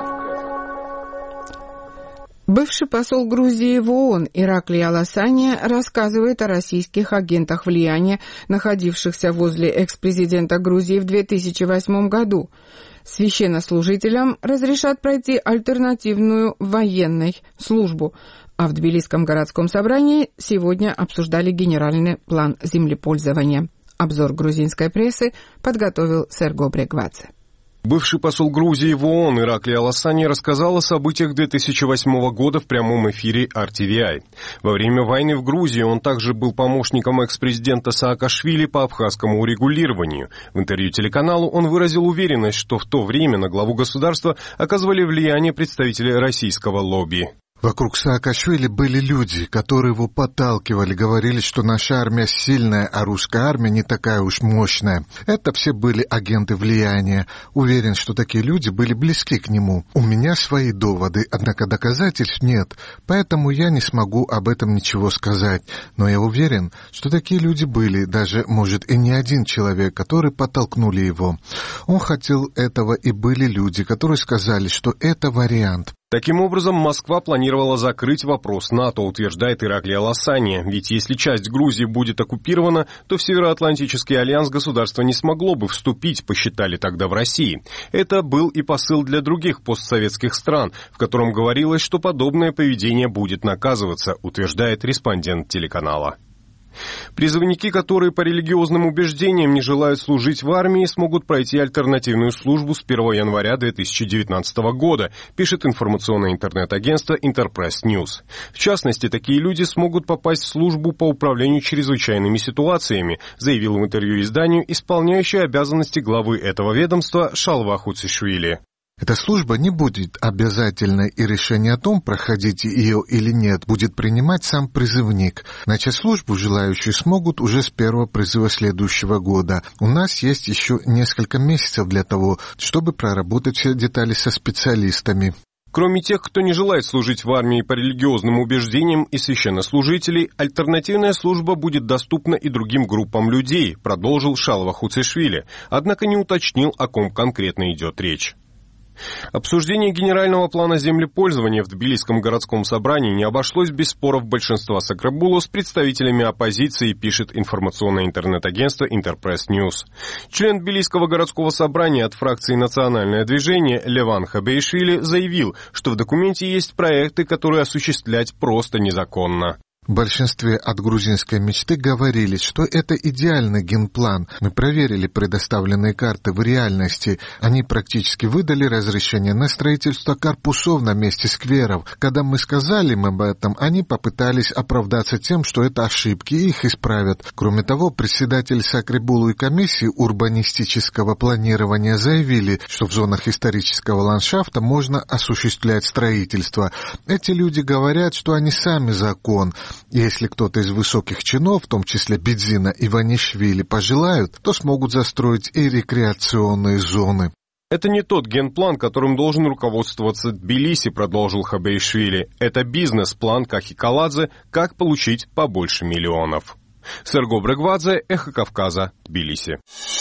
Бывший посол Грузии в ООН Ираклий Аласани рассказывает о российских агентах влияния, находившихся возле экс-президента Грузии в две тысячи восьмом году. Священнослужителям разрешат пройти альтернативную военной службу, а в Тбилисском городском собрании сегодня обсуждали генеральный план землепользования. Обзор грузинской прессы подготовил Серго Брегвадзе. Бывший посол Грузии в ООН Ираклий Аласани рассказал о событиях две тысячи восьмого года в прямом эфире ар ти ви ай. Во время войны в Грузии он также был помощником экс-президента Саакашвили по абхазскому урегулированию. В интервью телеканалу он выразил уверенность, что в то время на главу государства оказывали влияние представители российского лобби. Вокруг Саакашвили были люди, которые его подталкивали, говорили, что наша армия сильная, а русская армия не такая уж мощная. Это все были агенты влияния. Уверен, что такие люди были близки к нему. У меня свои доводы, однако доказательств нет, поэтому я не смогу об этом ничего сказать. Но я уверен, что такие люди были, даже, может, и не один человек, которые подтолкнули его. Он хотел этого, и были люди, которые сказали, что это вариант. Таким образом, Москва планировала закрыть вопрос НАТО, утверждает Ираклий Аласани. Ведь если часть Грузии будет оккупирована, то в Североатлантический альянс государство не смогло бы вступить, посчитали тогда в России. Это был и посыл для других постсоветских стран, в котором говорилось, что подобное поведение будет наказываться, утверждает респондент телеканала. Призывники, которые по религиозным убеждениям не желают служить в армии, смогут пройти альтернативную службу с первого января две тысячи девятнадцатого года, пишет информационное интернет-агентство Интерпресс Ньюс. В частности, такие люди смогут попасть в службу по управлению чрезвычайными ситуациями, заявил в интервью изданию исполняющий обязанности главы этого ведомства Шалва Хуцишвили. Эта служба не будет обязательной, и решение о том, проходить ее или нет, будет принимать сам призывник. Начать службу желающие смогут уже с первого призыва следующего года. У нас есть еще несколько месяцев для того, чтобы проработать все детали со специалистами. Кроме тех, кто не желает служить в армии по религиозным убеждениям и священнослужителей, альтернативная служба будет доступна и другим группам людей, продолжил Шалва Хуцишвили, однако не уточнил, о ком конкретно идет речь. Обсуждение генерального плана землепользования в Тбилисском городском собрании не обошлось без споров большинства Сакрабулу с представителями оппозиции, пишет информационное интернет-агентство Интерпресс Ньюс. Член Тбилисского городского собрания от фракции «Национальное движение» Леван Хабейшвили заявил, что в документе есть проекты, которые осуществлять просто незаконно. В большинстве от грузинской мечты говорили, что это идеальный генплан. Мы проверили предоставленные карты в реальности. Они практически выдали разрешение на строительство корпусов на месте скверов. Когда мы сказали им об этом, они попытались оправдаться тем, что это ошибки, и их исправят. Кроме того, председатель Сакрабулу и комиссии урбанистического планирования заявили, что в зонах исторического ландшафта можно осуществлять строительство. Эти люди говорят, что они сами закон. Если кто-то из высоких чинов, в том числе Бедзина и Ванишвили, пожелают, то смогут застроить и рекреационные зоны. Это не тот генплан, которым должен руководствоваться Тбилиси, продолжил Хабейшвили. Это бизнес-план Кахи Каладзе, как получить побольше миллионов. Серго Брегвадзе, Эхо Кавказа, Тбилиси.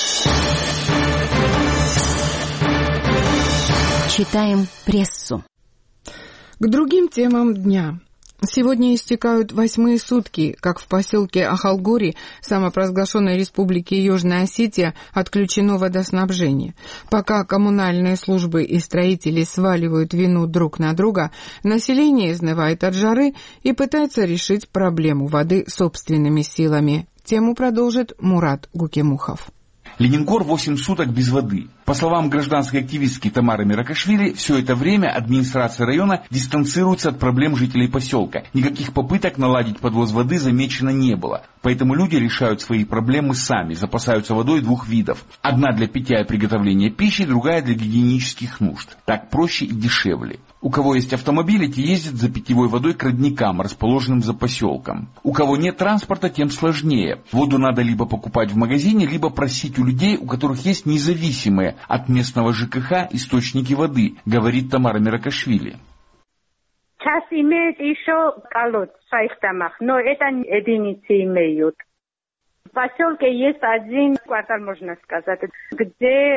Читаем прессу. К другим темам дня. Сегодня истекают восьмые сутки, как в поселке Ахалгори, самопровозглашенной республики Южная Осетия, отключено водоснабжение. Пока коммунальные службы и строители сваливают вину друг на друга, население изнывает от жары и пытается решить проблему воды собственными силами. Тему продолжит Мурат Гукемухов. Ленинкор восемь суток без воды. По словам гражданской активистки Тамары Миракашвили, все это время администрация района дистанцируется от проблем жителей поселка. Никаких попыток наладить подвоз воды замечено не было. Поэтому люди решают свои проблемы сами, запасаются водой двух видов. Одна для питья и приготовления пищи, другая для гигиенических нужд. Так проще и дешевле. У кого есть автомобили, те ездят за питьевой водой к родникам, расположенным за поселком. У кого нет транспорта, тем сложнее. Воду надо либо покупать в магазине, либо просить у людей, у которых есть независимые от местного ЖКХ источники воды, говорит Тамара Миракашвили. Час имеют еще колодец в своих домах, но это единицы имеют. В поселке есть один квартал, можно сказать, где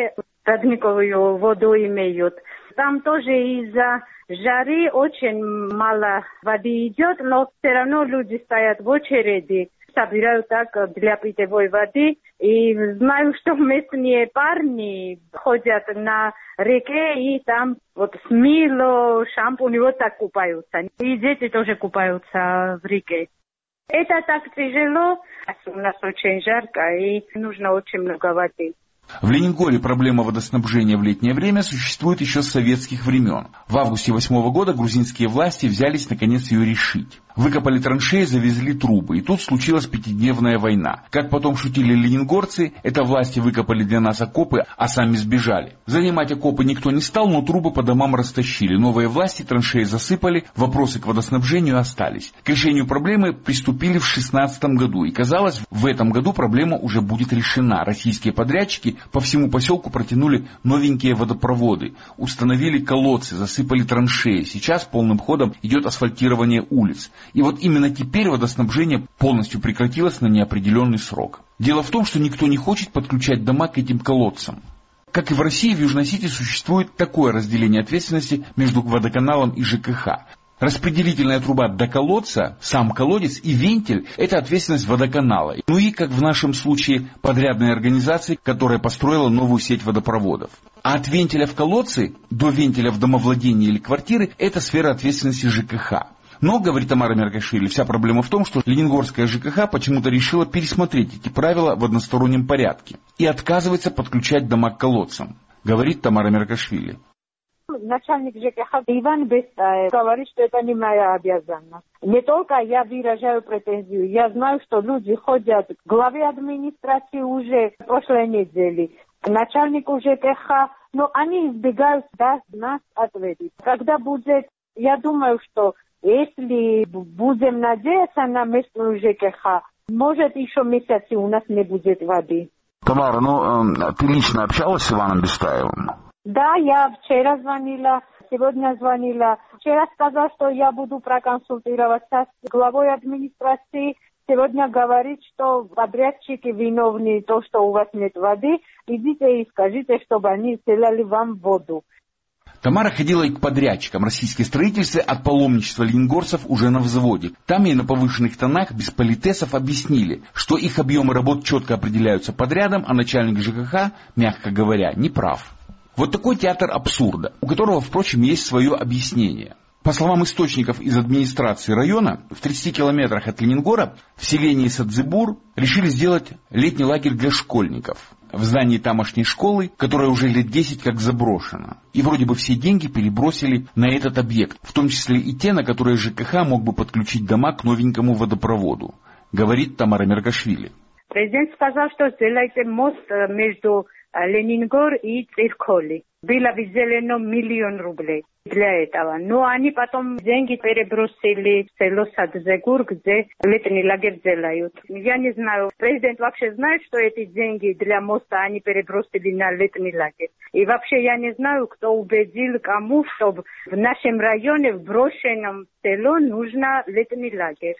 родниковую воду имеют. Там тоже из-за жары очень мало воды идет, но все равно люди стоят в очереди, собирают так для питьевой воды. И знаю, что местные парни ходят на реке и там вот с мылом, шампунь, вот так купаются. И дети тоже купаются в реке. Это так тяжело. У нас очень жарко и нужно очень много воды. В Ленингоре проблема водоснабжения в летнее время существует еще с советских времен. В августе восьмого года грузинские власти взялись наконец ее решить. Выкопали траншеи, завезли трубы, и тут случилась пятидневная война. Как потом шутили ленингорцы, это власти выкопали для нас окопы, а сами сбежали. Занимать окопы никто не стал, но трубы по домам растащили. Новые власти траншеи засыпали, вопросы к водоснабжению остались. К решению проблемы приступили в шестнадцатом году, и казалось, в этом году проблема уже будет решена. Российские подрядчики по всему поселку протянули новенькие водопроводы, установили колодцы, засыпали траншеи. Сейчас полным ходом идет асфальтирование улиц. И вот именно теперь водоснабжение полностью прекратилось на неопределенный срок. Дело в том, что никто не хочет подключать дома к этим колодцам. Как и в России, в Южной Осетии существует такое разделение ответственности между водоканалом и ЖКХ. Распределительная труба до колодца, сам колодец и вентиль – это ответственность водоканала. Ну и, как в нашем случае, подрядной организации, которая построила новую сеть водопроводов. А от вентиля в колодце до вентиля в домовладении или квартиры – это сфера ответственности ЖКХ. Но, говорит Тамара Меркашвили, вся проблема в том, что ленингорская ЖКХ почему-то решила пересмотреть эти правила в одностороннем порядке и отказывается подключать дома к колодцам, говорит Тамара Меркашвили. Начальник ЖКХ Иван Бестаев говорит, что это не моя обязанность. Не только я выражаю претензию, я знаю, что люди ходят к главе администрации уже в прошлой неделе, к начальнику ЖКХ, но они избегают даст нас ответить. Когда будет, я думаю, что если будем надеяться на местную ЖКХ, может еще месяцы у нас не будет воды. Тамара, ну э, ты лично общалась с Иваном Бестаевым? Да, я вчера звонила, сегодня звонила. Вчера сказал, что я буду проконсультироваться с главой администрации. Сегодня говорит, что подрядчики виновны то, что у вас нет воды. Идите и скажите, чтобы они селяли вам воду. Тамара ходила и к подрядчикам. Российское строительство от паломничества ленингорцев уже на взводе. Там ей на повышенных тонах без политесов объяснили, что их объемы работ четко определяются подрядом, а начальник ЖКХ, мягко говоря, не прав. Вот такой театр абсурда, у которого, впрочем, есть свое объяснение. По словам источников из администрации района, в тридцати километрах от Ленингора в селении Садзыбур решили сделать летний лагерь для школьников в здании тамошней школы, которая уже лет десять как заброшена. И вроде бы все деньги перебросили на этот объект, в том числе и те, на которые ЖКХ мог бы подключить дома к новенькому водопроводу, говорит Тамара Меркашвили. Президент сказал, что сделайте мост между Ленингор и Цирколи. Было выделено миллион рублей для этого. Но они потом деньги перебросили в село Садзегур, где летний лагерь делают. Я не знаю, президент вообще знает, что эти деньги для моста они перебросили на летний лагерь. И вообще я не знаю, кто убедил кому, чтобы в нашем районе, в брошенном село, нужно летний лагерь.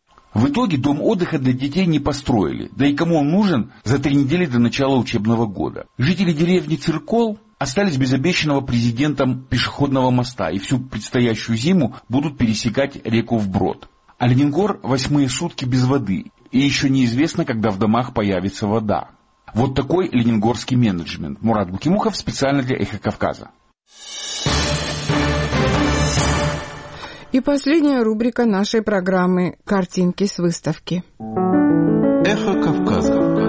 В итоге дом отдыха для детей не построили. Да и кому он нужен за три недели до начала учебного года? Жители деревни Циркол остались без обещанного президентом пешеходного моста и всю предстоящую зиму будут пересекать реку вброд. А Ленингор восьмые сутки без воды. И еще неизвестно, когда в домах появится вода. Вот такой ленингорский менеджмент. Мурат Букимухов специально для «Эхо Кавказа». И последняя рубрика нашей программы «Картинки с выставки». Эхо Кавказа.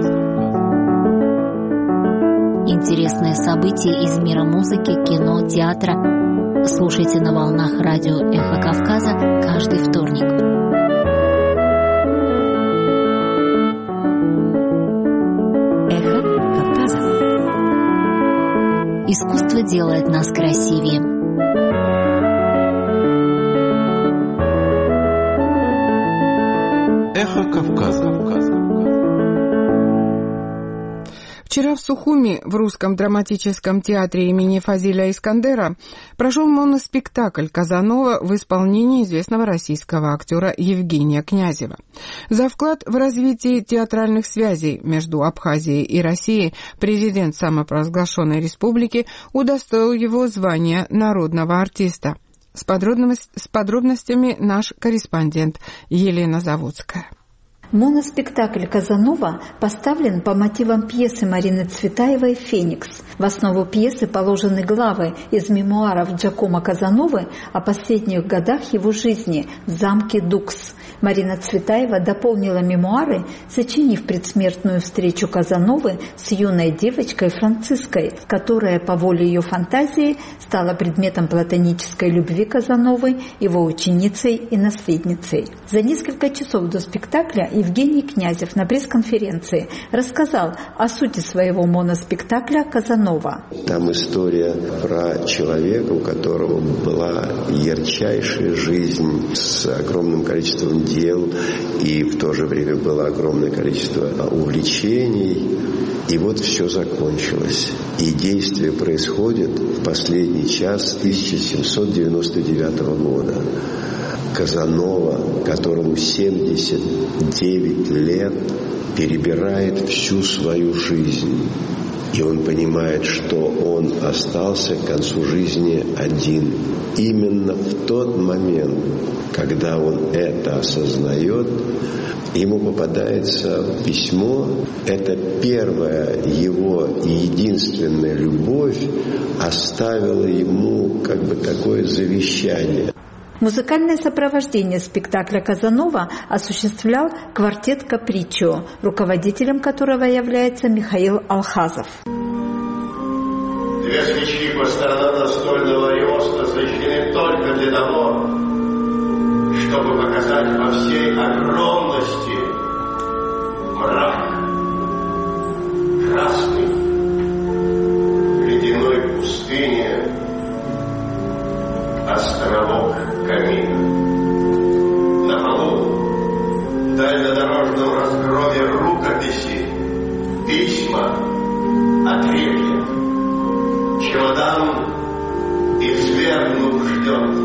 Интересные события из мира музыки, кино, театра. Слушайте на волнах радио «Эхо Кавказа» каждый вторник. Эхо Кавказа. Искусство делает нас красивее. Эхо Кавказа. В Вчера в Сухуми в Русском драматическом театре имени Фазиля Искандера прошел моноспектакль «Казанова» в исполнении известного российского актера Евгения Князева. За вклад в развитие театральных связей между Абхазией и Россией президент самопровозглашенной республики удостоил его звания народного артиста. С, подробностями, с подробностями наш корреспондент Елена Заводская. Моноспектакль «Казанова» поставлен по мотивам пьесы Марины Цветаевой «Феникс». В основу пьесы положены главы из мемуаров Джакомо Казановы о последних годах его жизни в замке Дукс. Марина Цветаева дополнила мемуары, сочинив предсмертную встречу Казановы с юной девочкой Франциской, которая по воле ее фантазии стала предметом платонической любви Казановы, его ученицей и наследницей. За несколько часов до спектакля Евгений Князев на пресс-конференции рассказал о сути своего моноспектакля «Казанова». Там история про человека, у которого была ярчайшая жизнь с огромным количеством дел, и в то же время было огромное количество увлечений. И вот все закончилось. И действие происходит в последний час тысяча семьсот девяносто девятого года. Казанова, которому семьдесят девять лет, перебирает всю свою жизнь. И он понимает, что он остался к концу жизни один. Именно в тот момент, когда он это осознает, ему попадается письмо. Это первая его и единственная любовь оставила ему как бы такое завещание. Музыкальное сопровождение спектакля «Казанова» осуществлял квартет «Капричо», руководителем которого является Михаил Алхазов. Две свечи по сторонам настольного ариоста зажжены только для того, чтобы показать во всей огромности мрак, красный, в ледяной пустыне, островок камина. На полу, в дальнодорожном разгроме рукописи, письма, отрепья. Чемодан извергнув ждет.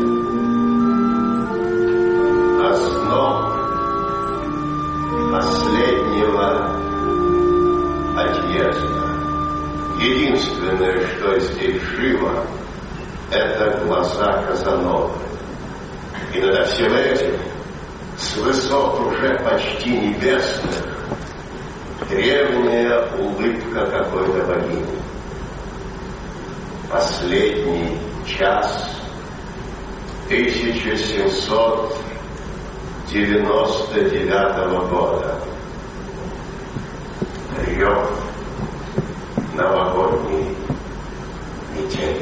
Основ последнего отъезда. Единственное, что здесь живо, это глаза Казановы. И над всем этим, с высот уже почти небесных, древняя улыбка какой-то богини. Последний час тысяча семьсот девяносто девятого года. Рев новогодней метели.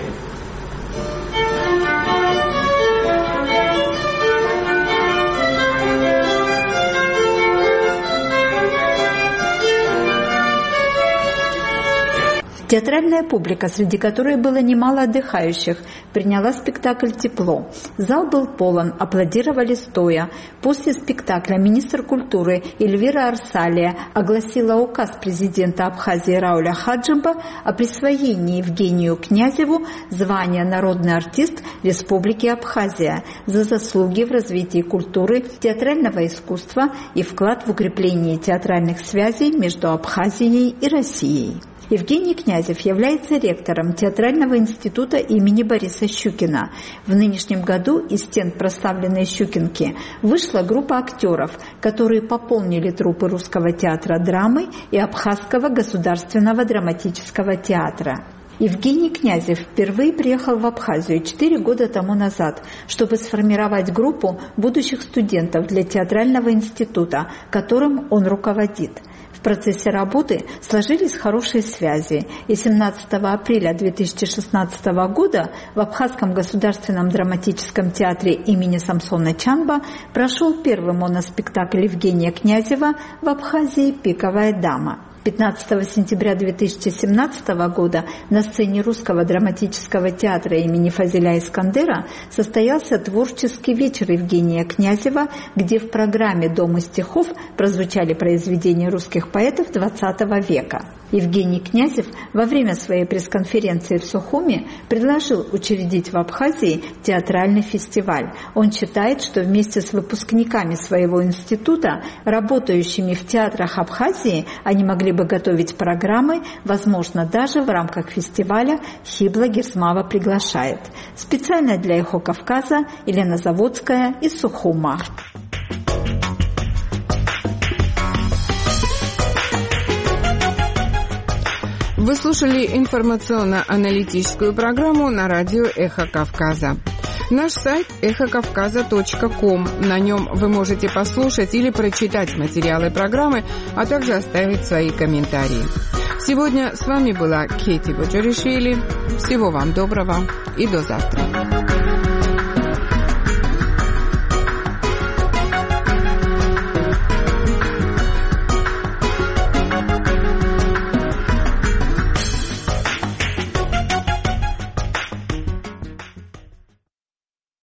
Театральная публика, среди которой было немало отдыхающих, приняла спектакль тепло. Зал был полон, аплодировали стоя. После спектакля министр культуры Эльвира Арсалия огласила указ президента Абхазии Рауля Хаджимба о присвоении Евгению Князеву звания «Народный артист Республики Абхазия» за заслуги в развитии культуры, театрального искусства и вклад в укрепление театральных связей между Абхазией и Россией. Евгений Князев является ректором Театрального института имени Бориса Щукина. В нынешнем году из стен прославленной Щукинки вышла группа актеров, которые пополнили труппы Русского театра драмы и Абхазского государственного драматического театра. Евгений Князев впервые приехал в Абхазию четыре года тому назад, чтобы сформировать группу будущих студентов для Театрального института, которым он руководит. В процессе работы сложились хорошие связи, и семнадцатого апреля две тысячи шестнадцатого года в Абхазском государственном драматическом театре имени Самсона Чанба прошел первый моноспектакль Евгения Князева в Абхазии «Пиковая дама». пятнадцатого сентября две тысячи семнадцатого года на сцене Русского драматического театра имени Фазиля Искандера состоялся творческий вечер Евгения Князева, где в программе «Дом из стихов» прозвучали произведения русских поэтов двадцатого века. Евгений Князев во время своей пресс-конференции в Сухуми предложил учредить в Абхазии театральный фестиваль. Он считает, что вместе с выпускниками своего института, работающими в театрах Абхазии, они могли бы готовить программы, возможно, даже в рамках фестиваля «Хибла Герсмава приглашает». Специально для «Эхо Кавказа» Елена Заводская из Сухума. Вы слушали информационно-аналитическую программу на радио «Эхо Кавказа». Наш сайт эхо кавказа точка ком. На нем вы можете послушать или прочитать материалы программы, а также оставить свои комментарии. Сегодня с вами была Кейти Боджаришвили. Всего вам доброго и до завтра.